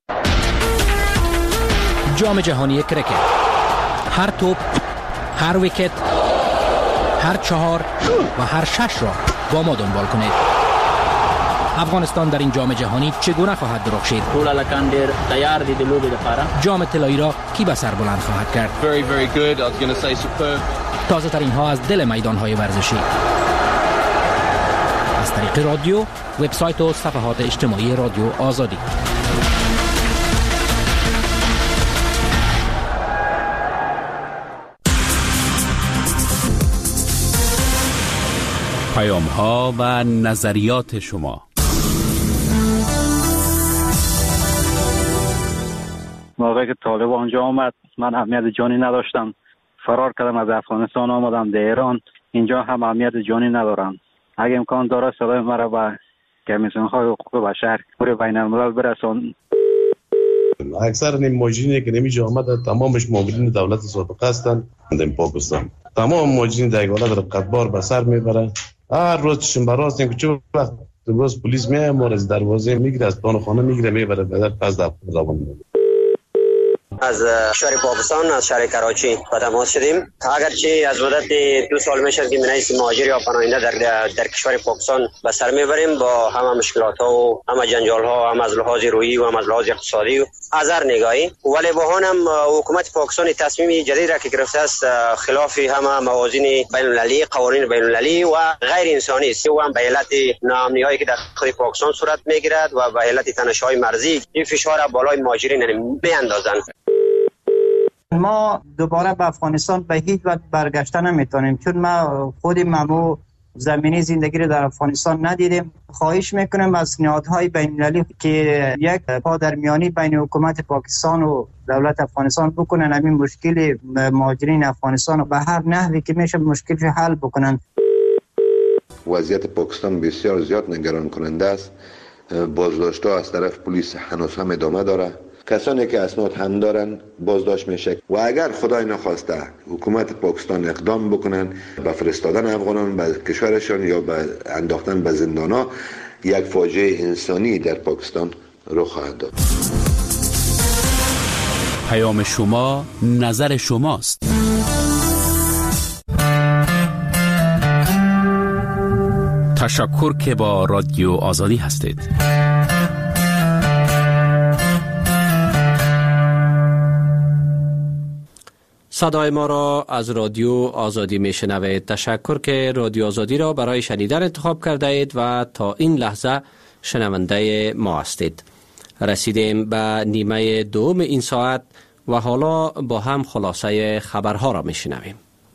جام جهانی کرکت، هر توپ، هر ویکت، هر 4 و هر 6 را با ما دنبال کنید. افغانستان در این جام جهانی چگونه خواهد درخشید؟ تیار دي د لوبې لپاره. جام طلایی را کی به سر بلند خواهد کرد؟ Very very good. I was going to say superb. تازه ترین ها از دل میدان های ورزشی از طریق رادیو، وبسایت و صفحات اجتماعی رادیو آزادی. پیام ها و نظریات شما. موقعی که طالب آنجا آمد من اهمیت جانی نداشتم. فرار کردم از افغانستان آمدم در ایران. اینجا هم اهمیت جانی ندارم. اگه امکان داره صدای مرا به کمیسیون های حقوق بشر پور بین الملل برسان. اکثر این ماجرینی که نمیشه آمده تمامش مامورین دولت سابقه هستند در پاکستان. تمام ماجرین در حالت رقتبار به سر میبرن. هر روز چشم براست این که چه وقت باز پلیس میاد ما از دروازه میگیره از پان خانه میگیره میبره بعد پس در روان میبره. از شهر پاکستان از شهر کراچی با تماس شدیم. اگرچه از مدت 2 سال میشه که منیس مهاجر یا پناهنده در کشور پاکستان به سر میبریم با همه مشکلات ها و همه جنجال ها، هم از لحاظ روحی و هم از لحاظ اقتصادی و از هر نگاهی. ولی با هم حکومت پاکستان تصمیم جدید را که گرفته است خلاف همه موازین بین المللی، قوانین بین المللی و غیر انسانی است و هم به علت ناامنی هایی که در خود پاکستان صورت میگیرد و به علت تنش‌های مرزی این فشار بالای مهاجرین میاندازند. ما دوباره به افغانستان به هیچ وجه برگشته نمیتونیم چون ما خودمون زمینی زندگی رو در افغانستان ندیدیم. خواهش میکنم از نهادهای بین‌المللی که یک پادرمیانی بین حکومت پاکستان و دولت افغانستان بکنن همین مشکل مهاجرین افغانستان رو به هر نحوی که میشه مشکلش حل بکنن. وضعیت پاکستان بسیار زیاد نگران کننده است. بازداشت‌ها از طرف پلیس هنوز هم ادامه داره. کسانی که اسناد هم دارن بازداشت میشه و اگر خدای نخواسته حکومت پاکستان اقدام بکنن به فرستادن افغانان به کشورشان یا به انداختن به زندان‌ها یک فاجعه انسانی در پاکستان رخ خواهد داد. پیام شما نظر شماست. تشکر که با رادیو آزادی هستید. صدای ما را از رادیو آزادی میشنوید. تشکر که رادیو آزادی را برای شنیدن انتخاب کرده اید و تا این لحظه شنونده ما هستید. رسیدیم به نیمه دوم این ساعت و حالا با هم خلاصه خبرها را میشنویم.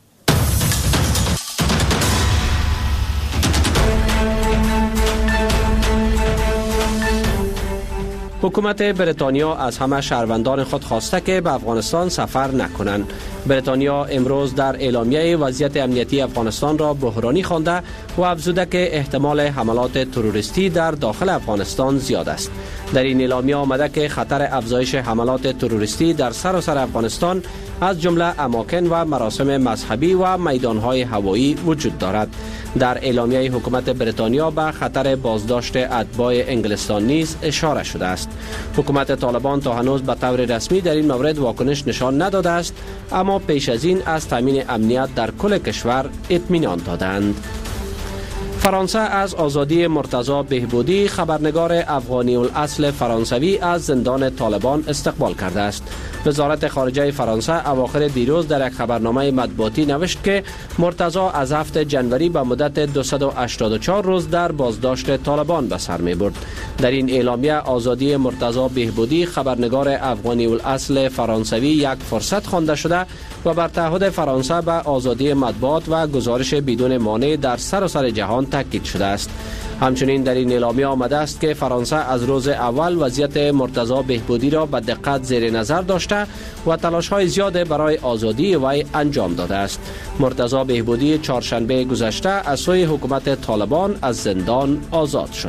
حکومت بریتانیا از همه شهروندان خود خواسته که به افغانستان سفر نکنند. بریتانیا امروز در اعلامیه وضعیت امنیتی افغانستان را بحرانی خوانده و افزوده که احتمال حملات تروریستی در داخل افغانستان زیاد است. در این اعلامیه آمده که خطر افزایش حملات تروریستی در سراسر افغانستان از جمله اماکن و مراسم مذهبی و میدانهای هوایی وجود دارد. در اعلامیه حکومت بریتانیا به خطر بازداشت اتباع انگلستان نیز اشاره شده است. حکومت طالبان تا هنوز به طور رسمی در این مورد واکنش نشان نداده است، اما پیش از این از تامین امنیت در کل کشور اطمینان دادند. فرانسه از آزادی مرتضی بهبودی، خبرنگار افغانی الاصل فرانسوی، از زندان طالبان استقبال کرده است. وزارت خارجه فرانسه اواخر دیروز در یک خبرنامه مطبوعاتی نوشت که مرتضی از 7 جنوری به مدت 284 روز در بازداشت طالبان به سر می برد. در این اعلامیه آزادی مرتضی بهبودی، خبرنگار افغانی الاصل فرانسوی، یک فرصت خوانده شده و بر تعهد فرانسه به آزادی مطبوعات و گزارش بدون مانع در سراسر جهان تاکید شده است. همچنین در این اعلامیه آمده است که فرانسه از روز اول وضعیت مرتضی بهبودی را به دقت زیر نظر داشته و تلاش‌های زیاد برای آزادی وی انجام داده است. مرتضی بهبودی چهارشنبه گذشته از سوی حکومت طالبان از زندان آزاد شد.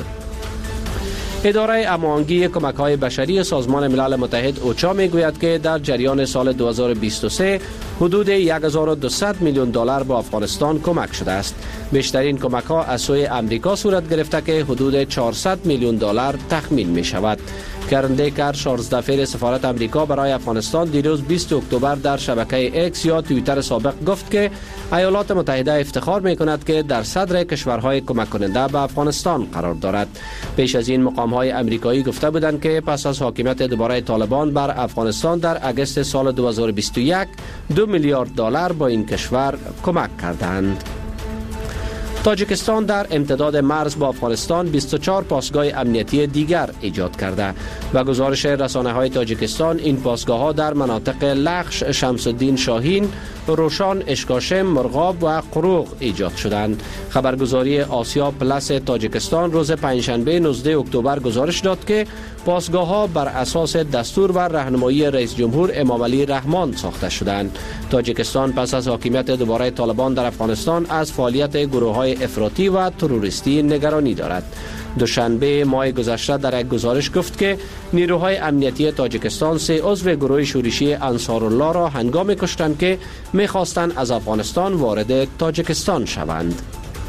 اداره هماهنگی کمک‌های بشری سازمان ملل متحد اوچا میگوید که در جریان سال 2023 حدود 1200 میلیون دلار به افغانستان کمک شده است. بیشترین کمک‌ها از سوی امریکا صورت گرفته که حدود 400 میلیون دلار تخمین می شود. کرن دیکر، 14 دفعه سفارت امریکا برای افغانستان، دیروز 20 اکتبر در شبکه ایکس یا توییتر سابق گفت که ایالات متحده افتخار می کند که در صدر کشورهای کمک کننده به افغانستان قرار دارد. پیش از این مقام‌های امریکایی گفته بودند که پس از حاکمیت دوباره طالبان بر افغانستان در اگست سال 2021 2 میلیارد دلار با این کشور کمک کردند. تاجیکستان در امتداد مرز با افغانستان 24 پاسگاه امنیتی دیگر ایجاد کرده و گزارش رسانه‌های تاجیکستان این پاسگاه‌ها در مناطق لخش، شمس الدین شاهین، روشان، اشکاشم، مرغاب و قروق ایجاد شدند. خبرگزاری آسیا پلاس تاجیکستان روز پنجشنبه 19 اکتبر گزارش داد که پاسگاه‌ها بر اساس دستور و راهنمایی رئیس جمهور امامعلی رحمان ساخته شدند. تاجیکستان پس از حاکمیت دوباره طالبان در افغانستان از فعالیت گروه‌های افراطی و تروریستی نگرانی دارد. دوشنبه ماه گذشته در یک گزارش گفت که نیروهای امنیتی تاجیکستان 3 عضو گروه شورشی انصارالله را هنگامی کشتند که می‌خواستند از افغانستان وارد تاجیکستان شوند.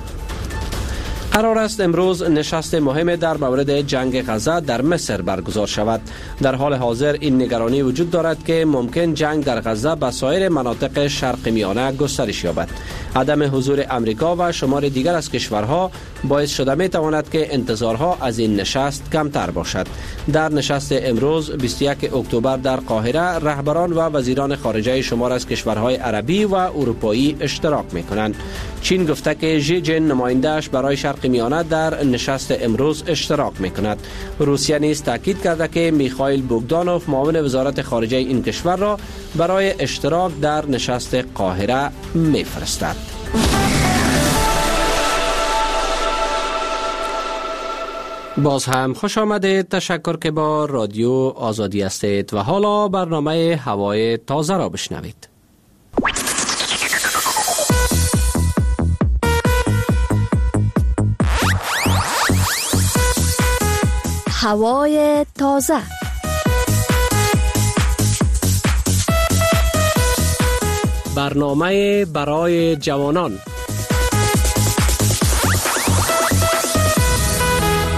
قرار است امروز نشست مهم در مورد جنگ غزه در مصر برگزار شود. در حال حاضر این نگرانی وجود دارد که ممکن جنگ در غزه به سایر مناطق شرق میانه گسترش یابد. عدم حضور امریکا و شمار دیگر از کشورها باعث شده می تواند که انتظارها از این نشست کمتر باشد. در نشست امروز 21 اکتبر در قاهره رهبران و وزیران خارجه شمار از کشورهای عربی و اروپایی اشتراک می کنند. چین گفته که ژی جین نماینده‌اش برای شرق میانه در نشست امروز اشتراک می کند. روسیه نیز تاکید کرده که میخائیل بوگدانوف معاون وزارت خارجه این کشور را برای اشتراک در نشست قاهره میفرستد. باز هم خوش آمدید. تشکر که با رادیو آزادی هستید و حالا برنامه هوای تازه را بشنوید. هوای تازه. برنامه برای جوانان.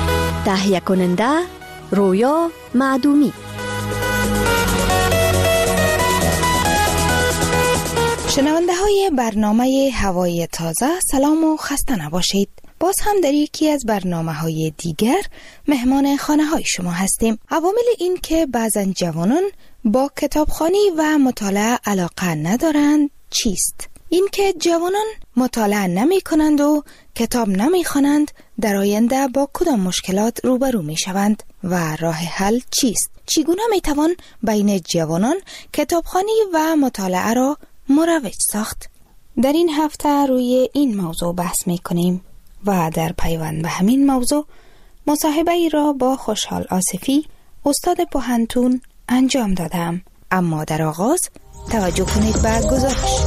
تهیه کننده رویا معدومی. شنونده های برنامه هوای تازه، سلام و خسته نباشید. باز هم در یکی از برنامه های دیگر مهمان خانه های شما هستیم. عوامل این که بعضا جوانان با کتابخوانی و مطالعه علاقه ندارند چیست؟ این که جوانان مطالعه نمی کنند و کتاب نمی خوانند در آینده با کدام مشکلات روبرو می شوند و راه حل چیست؟ چگونه می توان بین جوانان کتابخوانی و مطالعه را مروج ساخت؟ در این هفته روی این موضوع بحث می کنیم و در پیوند به همین موضوع مصاحبه ای را با خوشحال آصفی استاد پوهنتون انجام دادم. اما در آغاز توجه کنید به گزارش.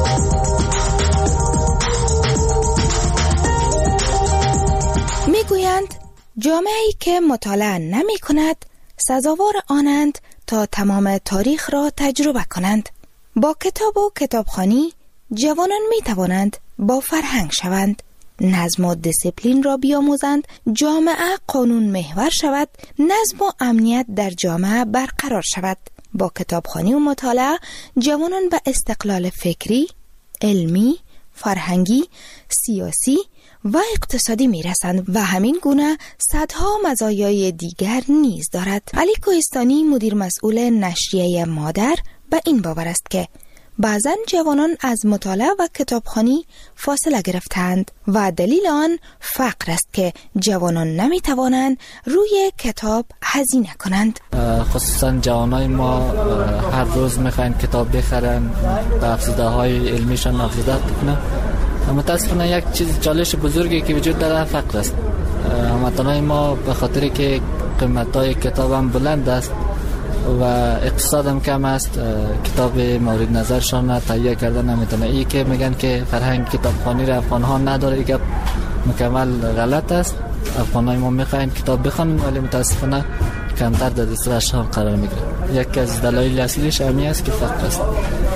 می گویند جامعه‌ای که مطالعه نمی کند سزاوار آنند تا تمام تاریخ را تجربه کنند. با کتاب و کتابخوانی جوانان می توانند با فرهنگ شوند، نظم و دیسیپلین را بیاموزند، جامعه قانون محور شود، نظم و امنیت در جامعه برقرار شود. با کتابخوانی و مطالعه جوانان به استقلال فکری، علمی، فرهنگی، سیاسی و اقتصادی می رسند و همین گونه صدها مزایای دیگر نیز دارد. علی کوهستانی مدیر مسئول نشریه مادر به این باور است که بعضن جوانان از مطالعه و کتابخوانی فاصله گرفتند و دلیل آن فقر است که جوانان نمی توانند روی کتاب هزینه کنند. خصوصا جوانای ما هر روز میخواین کتاب بخرن، به افزوده های علمیشان افزوده کنن. متاسفانه یک چیز چالش بزرگی که وجود داره فقر است. هموطنان ما به خاطر که قیمت‌های کتاب هم بلند است و اقتصاد هم کم است، کتاب مورد نظرشان تهیه کرده نمیتونه. این که میگن که فرهنگ کتابخوانی را افغان ها نداره، این مکمل غلط است. افغان های ما میخواین کتاب بخوانن ولی متاسفانه کمتر در دسترس هم قرار میگیره. یکی از دلایل اصلیش همین است که فقر است.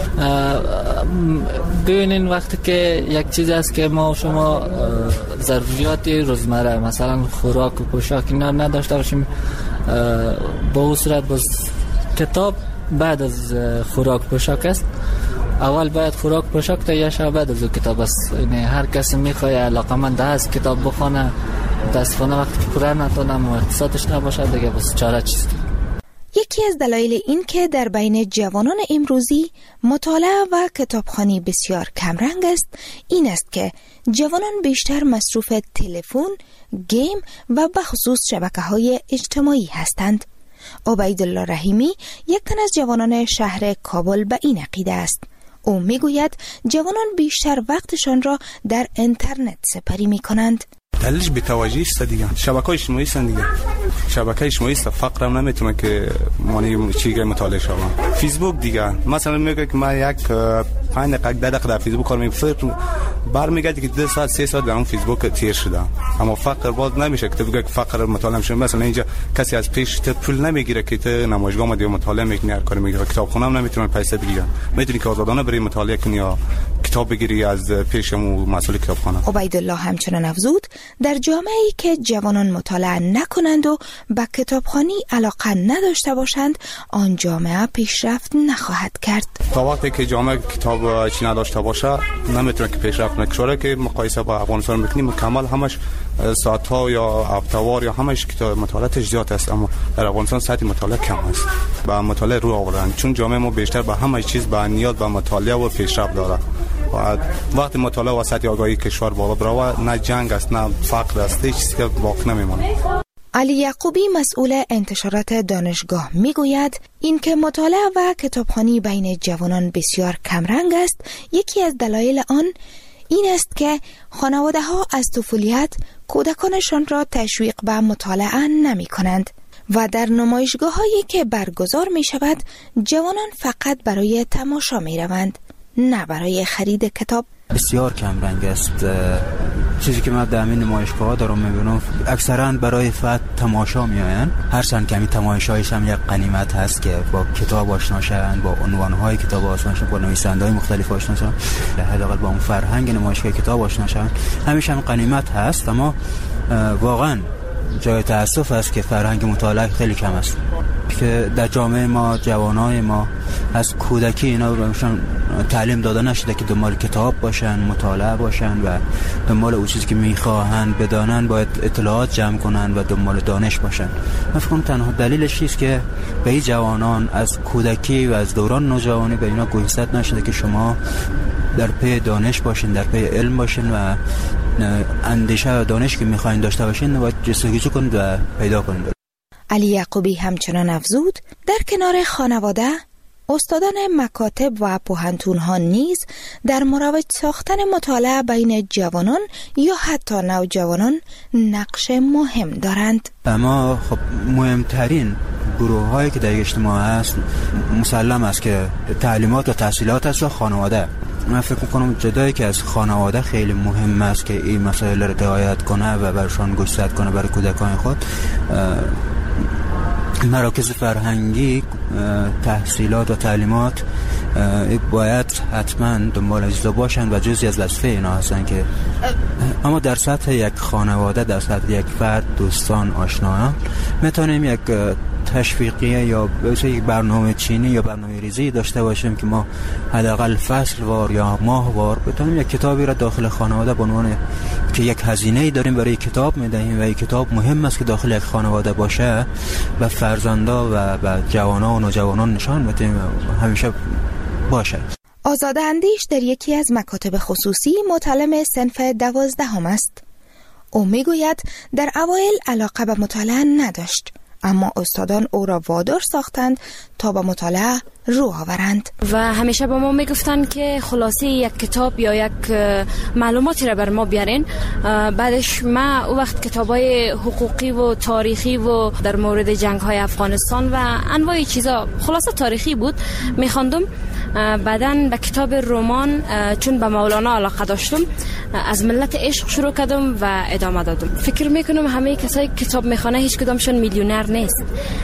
ببینین وقتی که یک چیز است که ما و شما ضروریات روزمره مثلا خوراک و پوشاک اینا نداشته باشیم، با اون صورت باز کتاب بعد از خوراک پوشاک است. اول باید خوراک پوشاک تهیه شود، بعد از کتاب است. یعنی هر کسی میخواد علاقمند است کتاب بخونه، متاسفانه وقتی که پوره نتونم و اقتصادش نباشه دیگه بس چاره چیست. یکی از دلایل این که در بین جوانان امروزی مطالعه و کتابخوانی بسیار کمرنگ است این است که جوانان بیشتر مصروف تلفن، گیم و بخصوص شبکه‌های اجتماعی هستند. عبیدالله رحیمی یک تن از جوانان شهر کابل به این عقیده است. او میگوید جوانان بیشتر وقتشان را در اینترنت سپری می کنند. دلیلش بی‌توجهی است دیگه. شبکه‌های اجتماعی است دیگه. شبکه اجتماعی است، فقر هم نمیتونه که معنی چیزی مطالعه شوم. فیسبوک دیگه مثلا میگه که ما یک 5 دقیقه در فیسبوک کار می‌کنم، برمیگردی که 2 ساعت 3 ساعت در اون فیسبوک تیر شده. اما فقر باز نمیشه که تو بگی که فقر مطالعه میشه. مثلا اینجا کسی از پیش پول نمیگیره که تو نمایشگاه اومدی مطالعه میکنی، هر کاری میگیره. کتابخونه هم نمیتونه پیسه بگیره. میتونی که آزادانه بری مطالعه کنی یا کتاب بگیری از پیشمو مسئول کتابخانه. عبیدالله همچنان افزود در جامعه‌ای که جوانان مطالعه نکنند و به کتابخوانی علاقه نداشته باشند، آن جامعه پیشرفت نخواهد کرد. تا وقتی که جامعه کتاب چی نداشته باشه نمیتونه که پیشرفت نکنه. که مقایسه با افغانستان میکنیم کامل همش ساعت‌ها یا هفته‌وار یا همش کتاب مطالعاتش زیاد است، اما در افغانستان سطح مطالعه کم است. با مطالعه رو آوردن چون جامعه ما بیشتر به همه چیز با نیاز به مطالعه و پیشرفت داره. و وقتی مطالعه و سطح آگاهی کشور بالا بره نه جنگ است نه فقر است، هیچ چیزی که باقی نمیمونه. علی یعقوبی مسئول انتشارات دانشگاه میگوید اینکه مطالعه و کتابخوانی بین جوانان بسیار کمرنگ است. یکی از دلایل آن این است که خانواده ها از طفولیت کودکانشان را تشویق به مطالعه نمی کنند و در نمایشگاه هایی که برگزار می شود جوانان فقط برای تماشا می روند، نه برای خرید کتاب. بسیار کم رنگ است. چیزی که من در همین نمایشگاه دارم میبینم اکثرا برای فقط تماشا میآیند. هرچند کمی تماشایش هم یک غنیمت هست که با کتاب آشنا شوند، با عنوان‌های کتاب آشنا شوند، با نویسنده‌های مختلف آشنا شوند، حداقل با اون فرهنگ نمایشگاه کتاب آشنا شوند. همیشه هم غنیمت هست، اما واقعا جای تأسف است که فرهنگ مطالعه خیلی کم است، که در جامعه ما جوانای ما از کودکی اینا بهشون تعلیم داده نشده که دنبال کتاب باشن، مطالعه باشن و دنبال اون چیزی که میخواهن بدانن باید اطلاعات جمع کنن و دنبال دانش باشن. من فکر کنم تنها دلیلش است که به این جوانان از کودکی و از دوران نوجوانی به اینا گوشزد نشده که شما در پی دانش باشین، در پی علم باشین و اندیشه و دانش که میخواین داشته باشین باید جستجو کنید و پیدا کنید. علی یعقوبی همچنان افزود در کنار خانواده استادان مکاتب و پوهنتون‌ها نیز در مروج ساختن مطالعه بین جوانان یا حتی نوجوانان نقش مهم دارند. اما خب مهمترین گروه هایی که در اجتماع هست مسلم است که تعلیمات و تحصیلات است و خانواده. من فکر میکنم جدایی که از خانواده خیلی مهم است که این مسائل را رعایت کنه و برشان گوشزد کنه برای کودکان خود. مراکز فرهنگی تحصیلات و تعلیمات باید حتما دنبال اجزا باشن و جزئی از وظیفه اینا هستن که اما در سطح یک خانواده، در سطح یک فرد، دوستان، آشنایان میتونیم یک تشویقیه یا یک برنامه چینی یا برنامه ریزی داشته باشیم که ما حداقل فصل وار یا ماه وار بتونیم یک کتابی را داخل خانواده به عنوان که یک هزینه‌ای داریم برای کتاب میدهیم و این کتاب مهم است که داخل یک خانواده باشه و فرزندا و جوانان و نوجوانان نشان بدیم همیشه باشه. آزاده اندیش در یکی از مکاتب خصوصی متعلم صنف 12 است. او میگوید در اوایل علاقه به مطالعه نداشت، اما استادان او را وادار ساختند تا به مطالعه رو آورند و همیشه به ما میگفتن که خلاصه یک کتاب یا یک معلوماتی را بر ما بیارین. بعدش ما او وقت کتابای حقوقی و تاریخی و در مورد جنگ‌های افغانستان و انواع چیزا خلاصه تاریخی بود میخواندم. بعدن به کتاب رمان چون به مولانا علاقه داشتم از ملت عشق شروع کردم و ادامه دادم. فکر میکنم همه کسایی کتاب میخونه هیچ کدامشون میلیونر نیست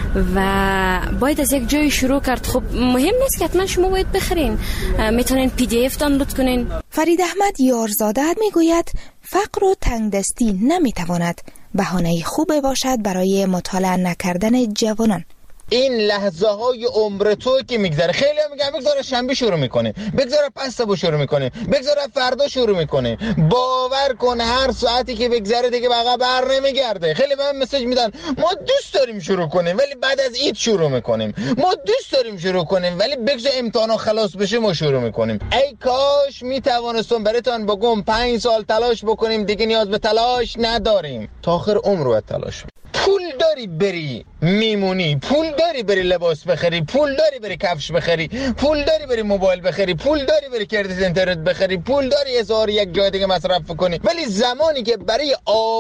و باید از یک جای شروع کرد. خب مهم نیست که حتما شما باید بخرین، میتونین PDF دانلود کنین. فرید احمد یارزاده میگوید فقر و تنگدستی نمیتواند بهانه خوبی باشد برای مطالعه نکردن جوانان. این لحظه های عمر تو که میگذره، خیلی هم میگن بگذاره شنبه شروع میکنه، بگذاره پس صبح شروع میکنه، بگذاره فردا شروع میکنه. باور کن هر ساعتی که بگذره دیگه بقیه بر نمیگرده. خیلی به من مسیج میدن ما دوست داریم شروع کنیم ولی بعد از عید شروع میکنیم، ما دوست داریم شروع کنیم ولی بگذاره امتحانا خلاص بشه ما شروع میکنیم. ای کاش میتوانستم براتون بگم 5 سال تلاش بکنیم دیگه نیاز به تلاش نداریم، تا آخر عمر باید تلاش. پول داری بری میمونی، پول داری بری لباس بخری، پول داری بری کفش بخری، پول داری بری موبایل بخری، پول داری بری کردیت اینترنت بخری، پول داری 1000 یک جای دیگه مصرف کنی، ولی زمانی که برای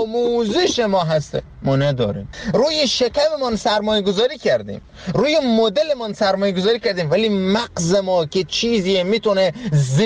آموزش ما هسته ما نداریم. روی شکممون سرمایه گذاری کردیم، روی مدلمون سرمایه گذاری کردیم، ولی مغز ما که چیزی میتونه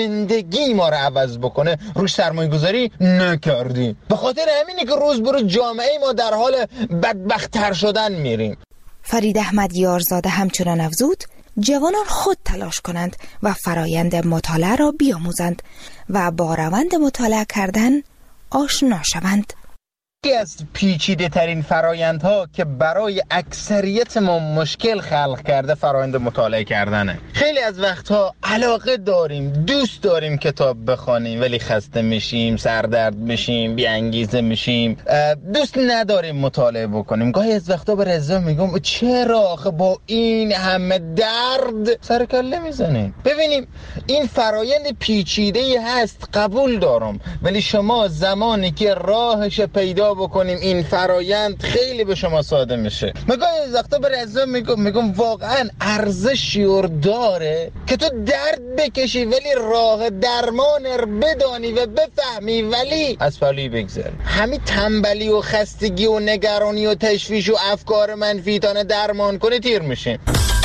زندگی ما رو عوض بکنه روش سرمایه گذاری نکردیم. به خاطر همینه که روز به روز جامعه ما در حال بدبخت‌تر شدن میریم. فرید احمد یارزاده همچنان افزود جوانان خود تلاش کنند و فرایند مطالعه را بیاموزند و با روند مطالعه کردن آشنا شوند. یکی از پیچیده ترین فرایندها که برای اکثریت ما مشکل خلق کرده فرایند مطالعه کردنه. خیلی از وقتها علاقه داریم، دوست داریم کتاب بخونیم ولی خسته میشیم، سردرد میشیم، بی انگیزه میشیم، دوست نداریم مطالعه بکنیم. گاهی از وقتا به رضا میگم چرا آخه با این همه درد سر کله میزنیم. ببینیم این فرایند پیچیده هست، قبول دارم، ولی شما زمانی که راهش پیدا بکنیم این فرایند خیلی به شما ساده میشه. مگه از وقتا به رضا میگم واقعا ارزشی داره که تو درد بکشی ولی راه درمان بدانی و بفهمی ولی از پلوی بگذاری. همین تنبلی و خستگی و نگرانی و تشویش و افکار منفی تانه درمان کنه تیر میشه.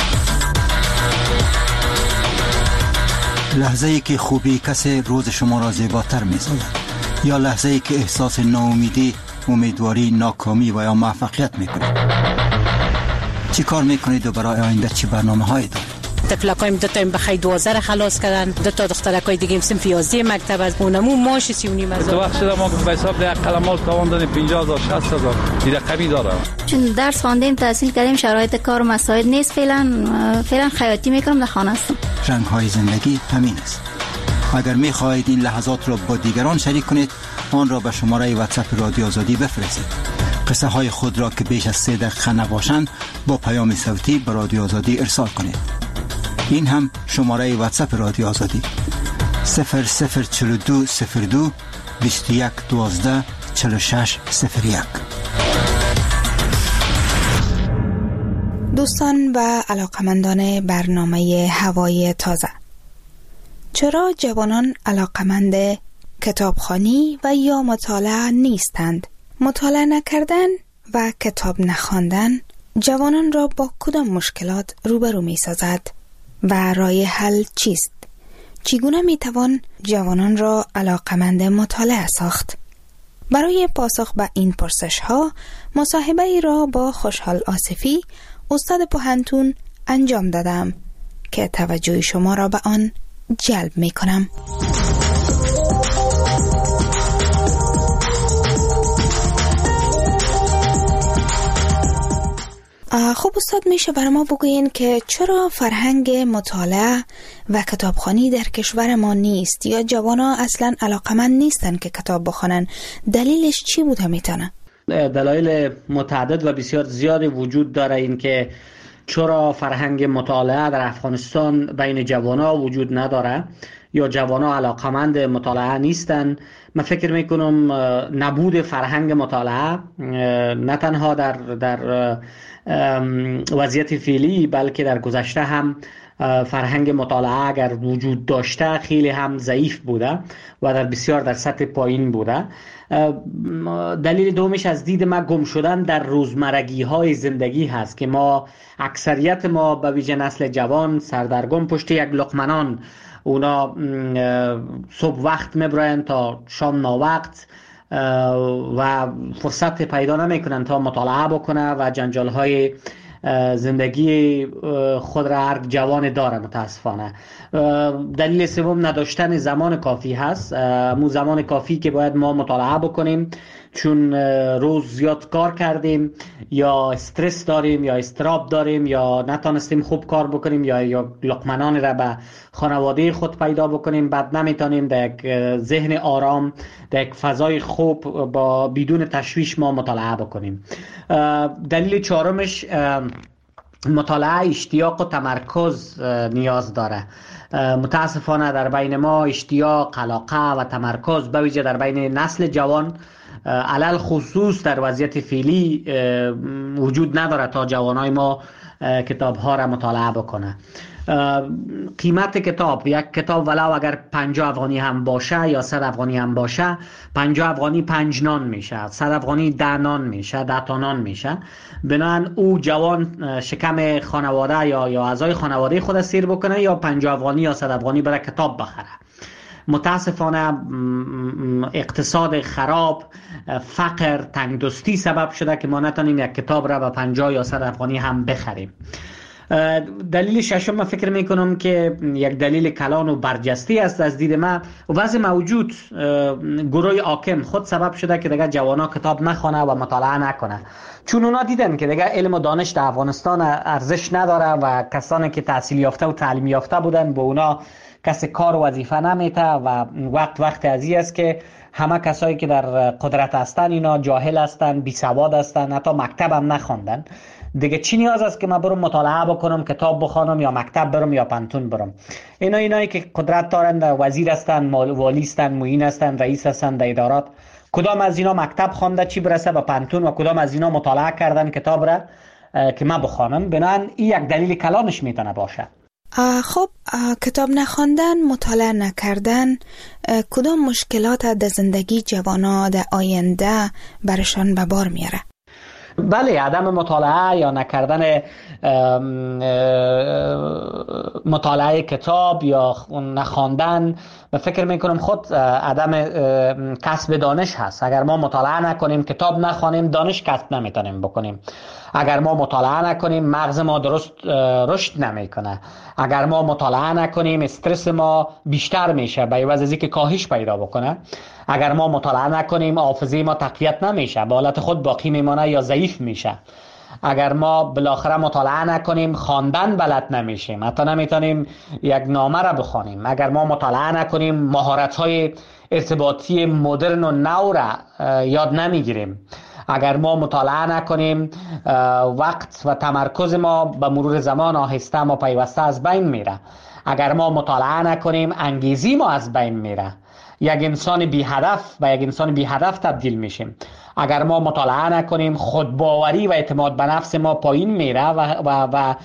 لحظه ای که خوبی کسی روز شما را زیباتر می‌سازد یا لحظه ای که احساس ناامیدی، امیدواری، ناکامی و یا موفقیت میکنید. چی کار میکنید و برای آینده چی برنامه هایی دارید؟ تفلکایم 2 تا بخای 12 خلاص کردن، 2 تا دخترکای دیگه صنف 11 مکتب از اونمو ماش 3.5 تو وقت شده ما به حساب ده قلمال تاوان دادیم 50000 60000 این رقمی داره. چون درس خواندیم تحصیل کردیم شرایط کار مساعد نیست، فعلا خیاطی میکنم در خانه هستم. رنگ های زندگی همین است. اگر می خواهید این لحظات را با دیگران شریک کنید، آن را به شماره واتساپ رادیو آزادی بفرستید. قصه های خود را که بیش از 3 دقیقه نباشند با پیام صوتی به رادیو آزادی ارسال کنید. این هم شماره واتساپ رادیو آزادی 004202 21 12 46 01. دوستان و علاقمندان برنامه هوای تازه، چرا جوانان علاقمند کتابخوانی و یا مطالعه نیستند؟ مطالعه نکردن و کتاب نخواندن جوانان را با کدام مشکلات روبرو می سازد و راه حل چیست؟ چگونه می توان جوانان را علاقمند مطالعه ساخت؟ برای پاسخ به این پرسش ها مصاحبه ای را با خوشحال آصفی استاد پوهنتون انجام دادم که توجه شما را به آن جلب می کنم. خب استاد، میشه برای ما بگوین که چرا فرهنگ مطالعه و کتابخوانی در کشور ما نیست یا جوانا اصلا علاقمند نیستن که کتاب بخونن؟ دلیلش چی بوده میتونه؟ دلایل متعدد و بسیار زیادی وجود داره این که چرا فرهنگ مطالعه در افغانستان بین جوانا وجود نداره یا جوانا علاقمند مطالعه نیستن. من فکر میکنم نبود فرهنگ مطالعه نه تنها در وضعیت فعلی بلکه در گذشته هم فرهنگ مطالعه اگر وجود داشته خیلی هم ضعیف بوده و بسیار در سطح پایین بوده. دلیل دومش از دید ما گم شدن در روزمرگی های زندگی هست که ما اکثریت ما به ویژه نسل جوان سردرگم پشت یک لقمه، اونا صبح وقت میبرن تا شام ناوقت و فرصت پیدا نمیکنن تا مطالعه بکنه و جنجال های زندگی خود را هر جوان داره متاسفانه. دلیل سوم نداشتن زمان کافی هست، مو زمان کافی که باید ما مطالعه بکنیم، چون روز زیاد کار کردیم یا استرس داریم یا استراب داریم یا نتانستیم خوب کار بکنیم یا لقمنان را به خانواده خود پیدا بکنیم، بعد نمیتونیم در یک ذهن آرام در یک فضای خوب با بدون تشویش ما مطالعه بکنیم. دلیل چهارمش مطالعه اشتیاق و تمرکز نیاز داره. متاسفانه در بین ما اشتیاق، علاقه و تمرکز به ویژه در بین نسل جوان علل خصوص در وضعیت فعلی وجود نداره تا جوانای ما کتاب ها را مطالعه بکنه. قیمت کتاب، یک کتاب ولو اگر 50 افغانی هم باشه یا 100 افغانی هم باشه، 50 افغانی 5 نان میشه، 100 افغانی 10 نان میشه، 10 تا نان میشه. بنابراین او جوان شکم خانواده یا اعضای خانواده خود سیر بکنه یا 50 افغانی یا 100 افغانی برای کتاب بخره. متاسفانه اقتصاد خراب، فقر، تنگدستی سبب شده که ما نتونیم یک کتاب را به 50 یا 100 افغانی هم بخریم. دلیل ششم من فکر میکنم که یک دلیل کلان و برجسته است از دید من وضع موجود گروه حاکم خود سبب شده که دیگه جوانا کتاب نخونه و مطالعه نکنه، چون اونا دیدن که دیگه علم و دانش در افغانستان ارزش نداره و کسانی که تحصیل یافته و تعلیم یافته بودن با اونا کسی کار و وظیفه نمیته و وقت ازی است که همه کسایی که در قدرت هستن اینا جاهل هستن، بی سواد هستن، حتی مکتب هم نخوندن. دیگه چی نیاز است که من برم مطالعه بکنم، کتاب بخونم یا مکتب برم یا پانتون برم؟ اینایی که قدرت دارن، وزیر هستن، والی هستن، معین هستن، رئیس هستن در ادارات، کدام از اینا مکتب خوانده چی برسه به پانتون و کدام از اینا مطالعه کردن کتاب را که من بخوانم؟ بنابراین این یک دلیل کلانش میتونه باشه. خب کتاب نخواندن، مطالعه نکردن کدام مشکلات در زندگی جوانا در آینده برشان به بار میاره؟ بله، عدم مطالعه یا نکردن مطالعه کتاب یا نخواندن، به فکر میکنم خود عدم کسب دانش هست. اگر ما مطالعه نکنیم، کتاب نخوانیم، دانش کسب نمیتونیم بکنیم. اگر ما مطالعه نکنیم، مغز ما درست رشد نمیکنه. اگر ما مطالعه نکنیم، استرس ما بیشتر میشه به عوض از اینکه کاهش پیدا بکنه. اگر ما مطالعه نکنیم، حافظه ما تقویت نمیشه، به حالت خود باقی میمانه یا ضعیف میشه. اگر ما بالاخره مطالعه نکنیم، خواندن بلد نمیشیم، حتی نمیتونیم یک نامه را بخوانیم. اگر ما مطالعه نکنیم، مهارت‌های ارتباطی مدرن و نو را یاد نمیگیریم. اگر ما مطالعه نکنیم، وقت و تمرکز ما به مرور زمان آهسته ما پیوسته از بین میره. اگر ما مطالعه نکنیم، انگیزی ما از بین میره. یک انسان بی هدف به یک انسان بی هدف تبدیل میشیم. اگر ما مطالعه نکنیم، خودباوری و اعتماد به نفس ما پایین میره و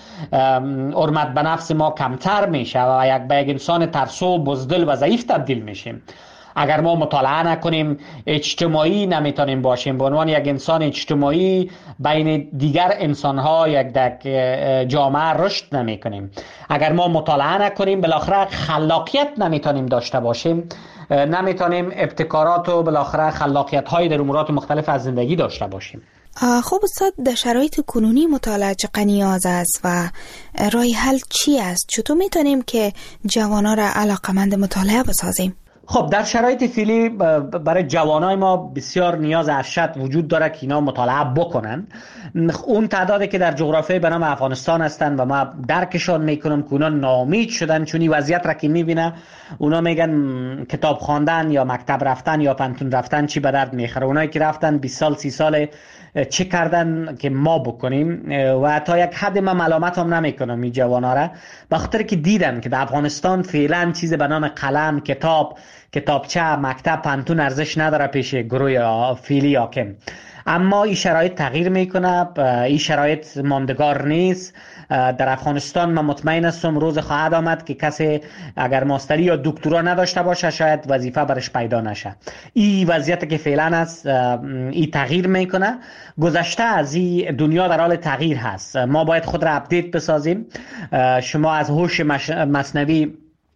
حرمت به نفس ما کمتر میشه و به یک انسان ترسو، بزدل و ضعیف تبدیل میشیم. اگر ما مطالعه نکنیم، اجتماعی نمیتونیم باشیم. به عنوان یک انسان اجتماعی بین دیگر انسانها یک جامعه رشد نمیکنیم. اگر ما مطالعه نکنیم، بالاخره خلاقیت نمیتونیم داشته باشیم، نمیتونیم ابتکارات و بالاخره خلاقیت های در امورات مختلف از زندگی داشته باشیم. خب استاد، در شرایط کنونی مطالعه چقدر نیاز است و راه حل چی است؟ چطور میتونیم که جوانان را علاقمند مطالعه بسازیم؟ خب در شرایط فعلی برای جوانای ما بسیار نیاز ارشد وجود داره که اینا مطالعه بکنن. اون تعدادی که در جغرافیای به نام افغانستان هستن و ما درکشان میکنم که اونا ناامید شدن، چون این وضعیت را که میبینه اونا میگن کتاب خواندن یا مکتب رفتن یا پانتون رفتن چی به درد میخوره. اونایی که رفتن 20 سال 30 سال چه کردن که ما بکنیم؟ و تا یک حد من ملامت هم نمیکنم این جوانا را، به خاطر که دیدن که در افغانستان فعلا چیز به نام قلم، کتابچه، مکتب، پانتون ارزش نداره پیش گروه فعلی حاکم. اما این شرایط تغییر میکنه، این شرایط ماندگار نیست. در افغانستان من مطمئن هستم روز خواهد آمد که کسی اگر ماستری یا دکترا نداشته باشه شاید وظیفه برش پیدا نشه. این وضعیت که فعلا است، این تغییر میکنه. گذشته از این دنیا در حال تغییر هست. ما باید خود را اپدیت بسازیم. شما از هوش مصنوعی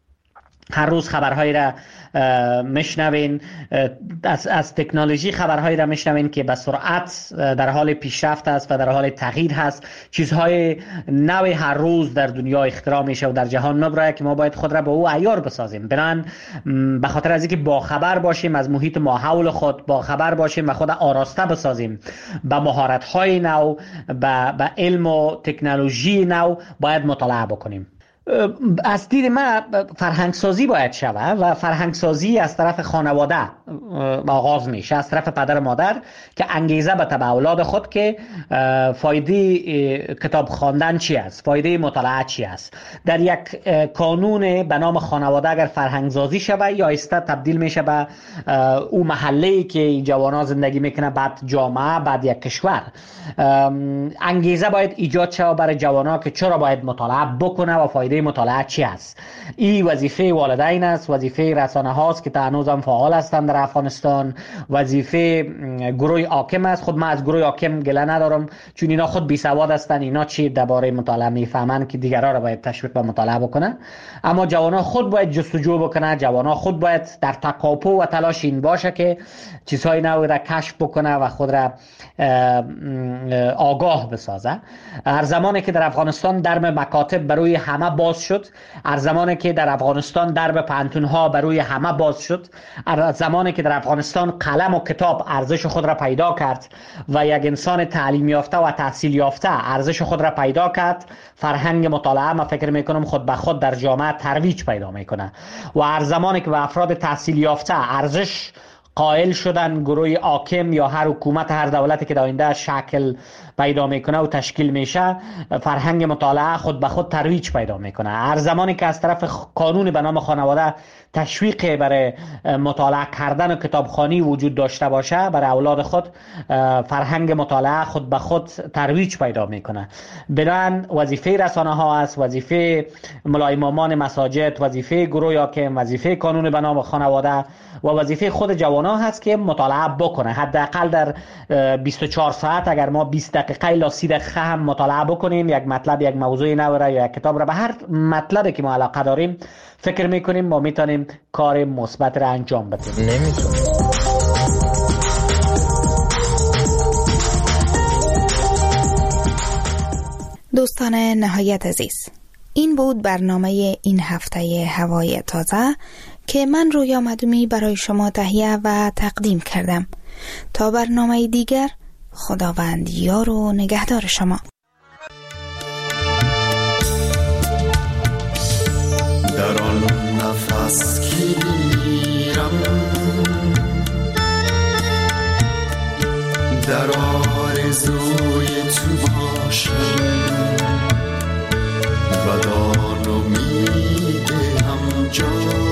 هر روز خبرهایی را میشنوین، از تکنولوژی خبرهایی را میشنوین که به سرعت در حال پیشرفت است و در حال تغییر هست. چیزهای نوی هر روز در دنیا اختراع میشه و در جهان میبره که ما باید خود را به او عیار بسازیم. بنابراین به خاطر از اینکه با خبر باشیم از محیط ما حول خود، با خبر باشیم و خود آراسته بسازیم به مهارت‌های نو، به علم و تکنولوژی نو، باید مطالعه بکنیم. از دید من فرهنگسازی باید شود و فرهنگسازی از طرف خانواده آغاز میشه، از طرف پدر و مادر که انگیزه به تبع اولاد خود که فایده کتاب خواندن چی است، فایده مطالعه چی است. در یک کانون به نام خانواده اگر فرهنگسازی شود یا آهسته تبدیل میشه به او محله‌ای که جوانان زندگی میکنه، بعد جامعه، بعد یک کشور. انگیزه باید ایجاد شود برای جوانان که چرا باید مطالعه بکنه و فایده مطالعه چی است. این وظیفه والدین است، وظیفه رسانه هاست که هنوز هم فعال هستند در افغانستان، وظیفه گروه حاکم است. خود من از گروه حاکم گله ندارم چون اینا خود بی سواد هستند، اینا چی درباره مطالعه میفهمن که دیگران را باید تشویق به مطالعه بکنه. اما جوانان خود باید جستجو بکنه، جوانان خود باید در تکاپو و تلاش این باشه که چیزهای نو را کشف بکنه و خود را آگاه بسازه. هر زمانی که در افغانستان درب مکاتب بروی همه باز شد، هر زمانی که در افغانستان درب پانتون ها بروی همه باز شد، هر زمانی که در افغانستان قلم و کتاب ارزش خود را پیدا کرد و یک انسان تعلیم یافته و تحصیل یافته ارزش خود را پیدا کرد، فرهنگ مطالعه من فکر میکنم خود به خود در جامعه ترویج پیدا میکنه. و هر زمانی که به افراد تحصیل یافته ارزش قائل شدن، گروه حاکم یا هر حکومت، هر دولتی که در آینده شکل پیدا میکنه و تشکیل میشه، فرهنگ مطالعه خود به خود ترویج پیدا میکنه. هر زمانی که از طرف قانون به نام خانواده تشویق برای مطالعه کردن و کتابخوانی وجود داشته باشه برای اولاد خود، فرهنگ مطالعه خود به خود ترویج پیدا میکنه. بنابراین وظیفه رسانه ها است، وظیفه ملای امامان مساجد، وظیفه گروه حاکم، وظیفه قانون به نام خانواده و وظیفه خود جوانان هست که مطالعه بکنه. حداقل در 24 ساعت اگر ما 20 دقیقه الا 30 دقیقه هم مطالعه بکنیم، یک مطلب، یک موضوع نو را یا یک کتاب را، به هر مطلبی که ما علاقه داریم فکر میکنیم ما میتونیم کار مثبت را انجام بدیم. دوستان نهایت عزیز، این بود برنامه این هفته هوای تازه که من رویا مدومی برای شما تهیه و تقدیم کردم. تا برنامه دیگر، خداوند یار و نگهدار شما. در آن نفس که میرم، در آرزوی تو باشم، بدان امیدم جا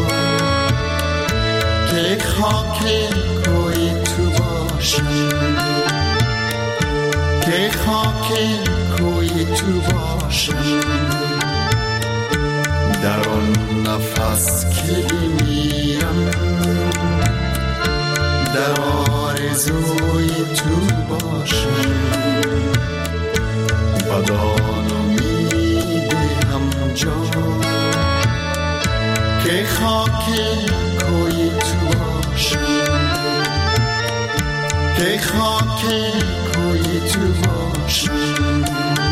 که خاک کوی تو باشم، که خاک کوی تو باشم. در آن نفس که میرم، در آرزوی تو باشم، بدان امیدم جا که خاک کوی تو باشم، که خاک کوی تو باشم.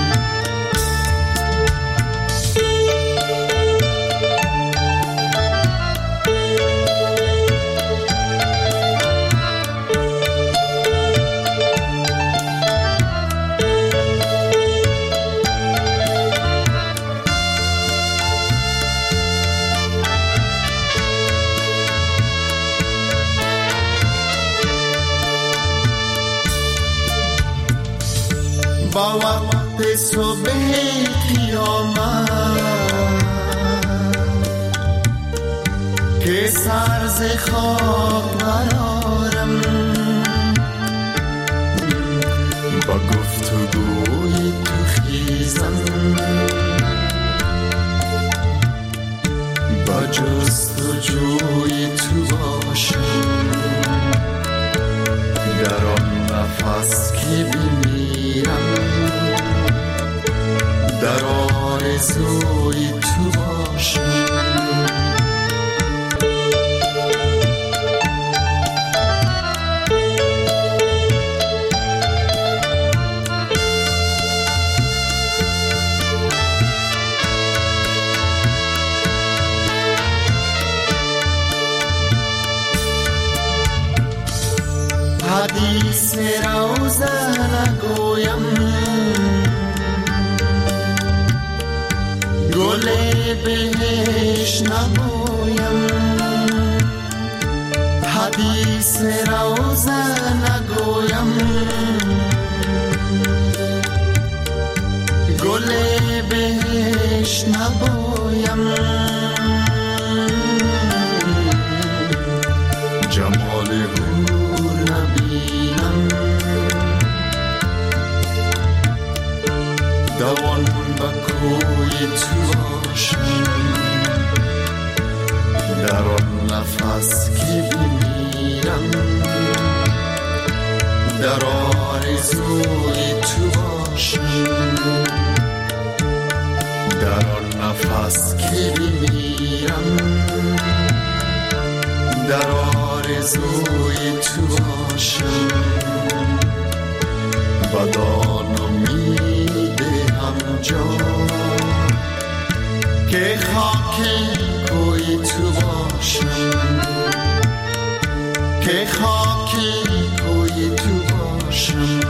با وقت صبح قیامت که سر ز خواب برارم، با گفتگوی تو خیزم، با جستجوی تو باشم. در آن نفس که بمیرم، در آرزوی تو باشم. حدیث روزه نگویم، گل بهش نبویم. حدیث روزه نگویم، گل بهش نبویم. جمال حور نبینم، دوان با کوی تو باشم. در آن نفس که بمیرم، در آرزوی تو باشم. در آن نفس که بمیرم، در آرزوی تو باشم. بدان امید همجا که خاک کوی تو باشم، که خاک کوی تو باشم.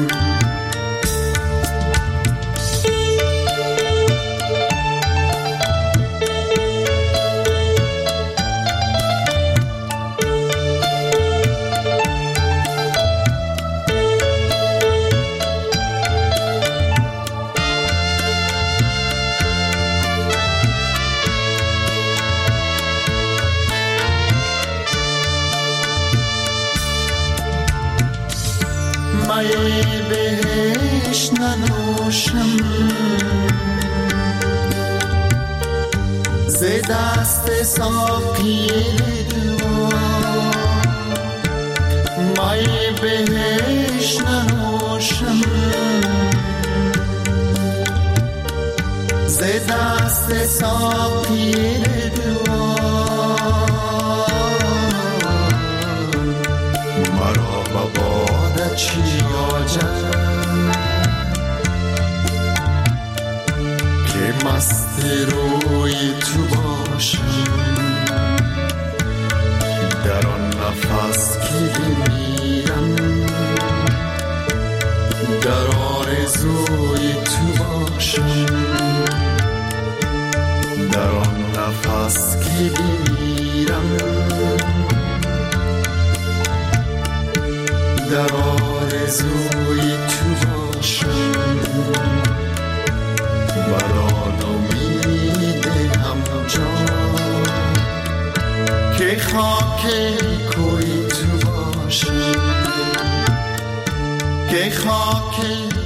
مای بهش ننوشم، ز دست ساقی دوا. مای بهش ننوشم، دست ساقی دوان مرا با باده چی آجد که مست روی تو باشم در آن نفس که میرم در آرزوی تو باشم در آن نفس که میرم در آرزوی تو باشم بران امید همجا که خاک کوی تو باشم که خاک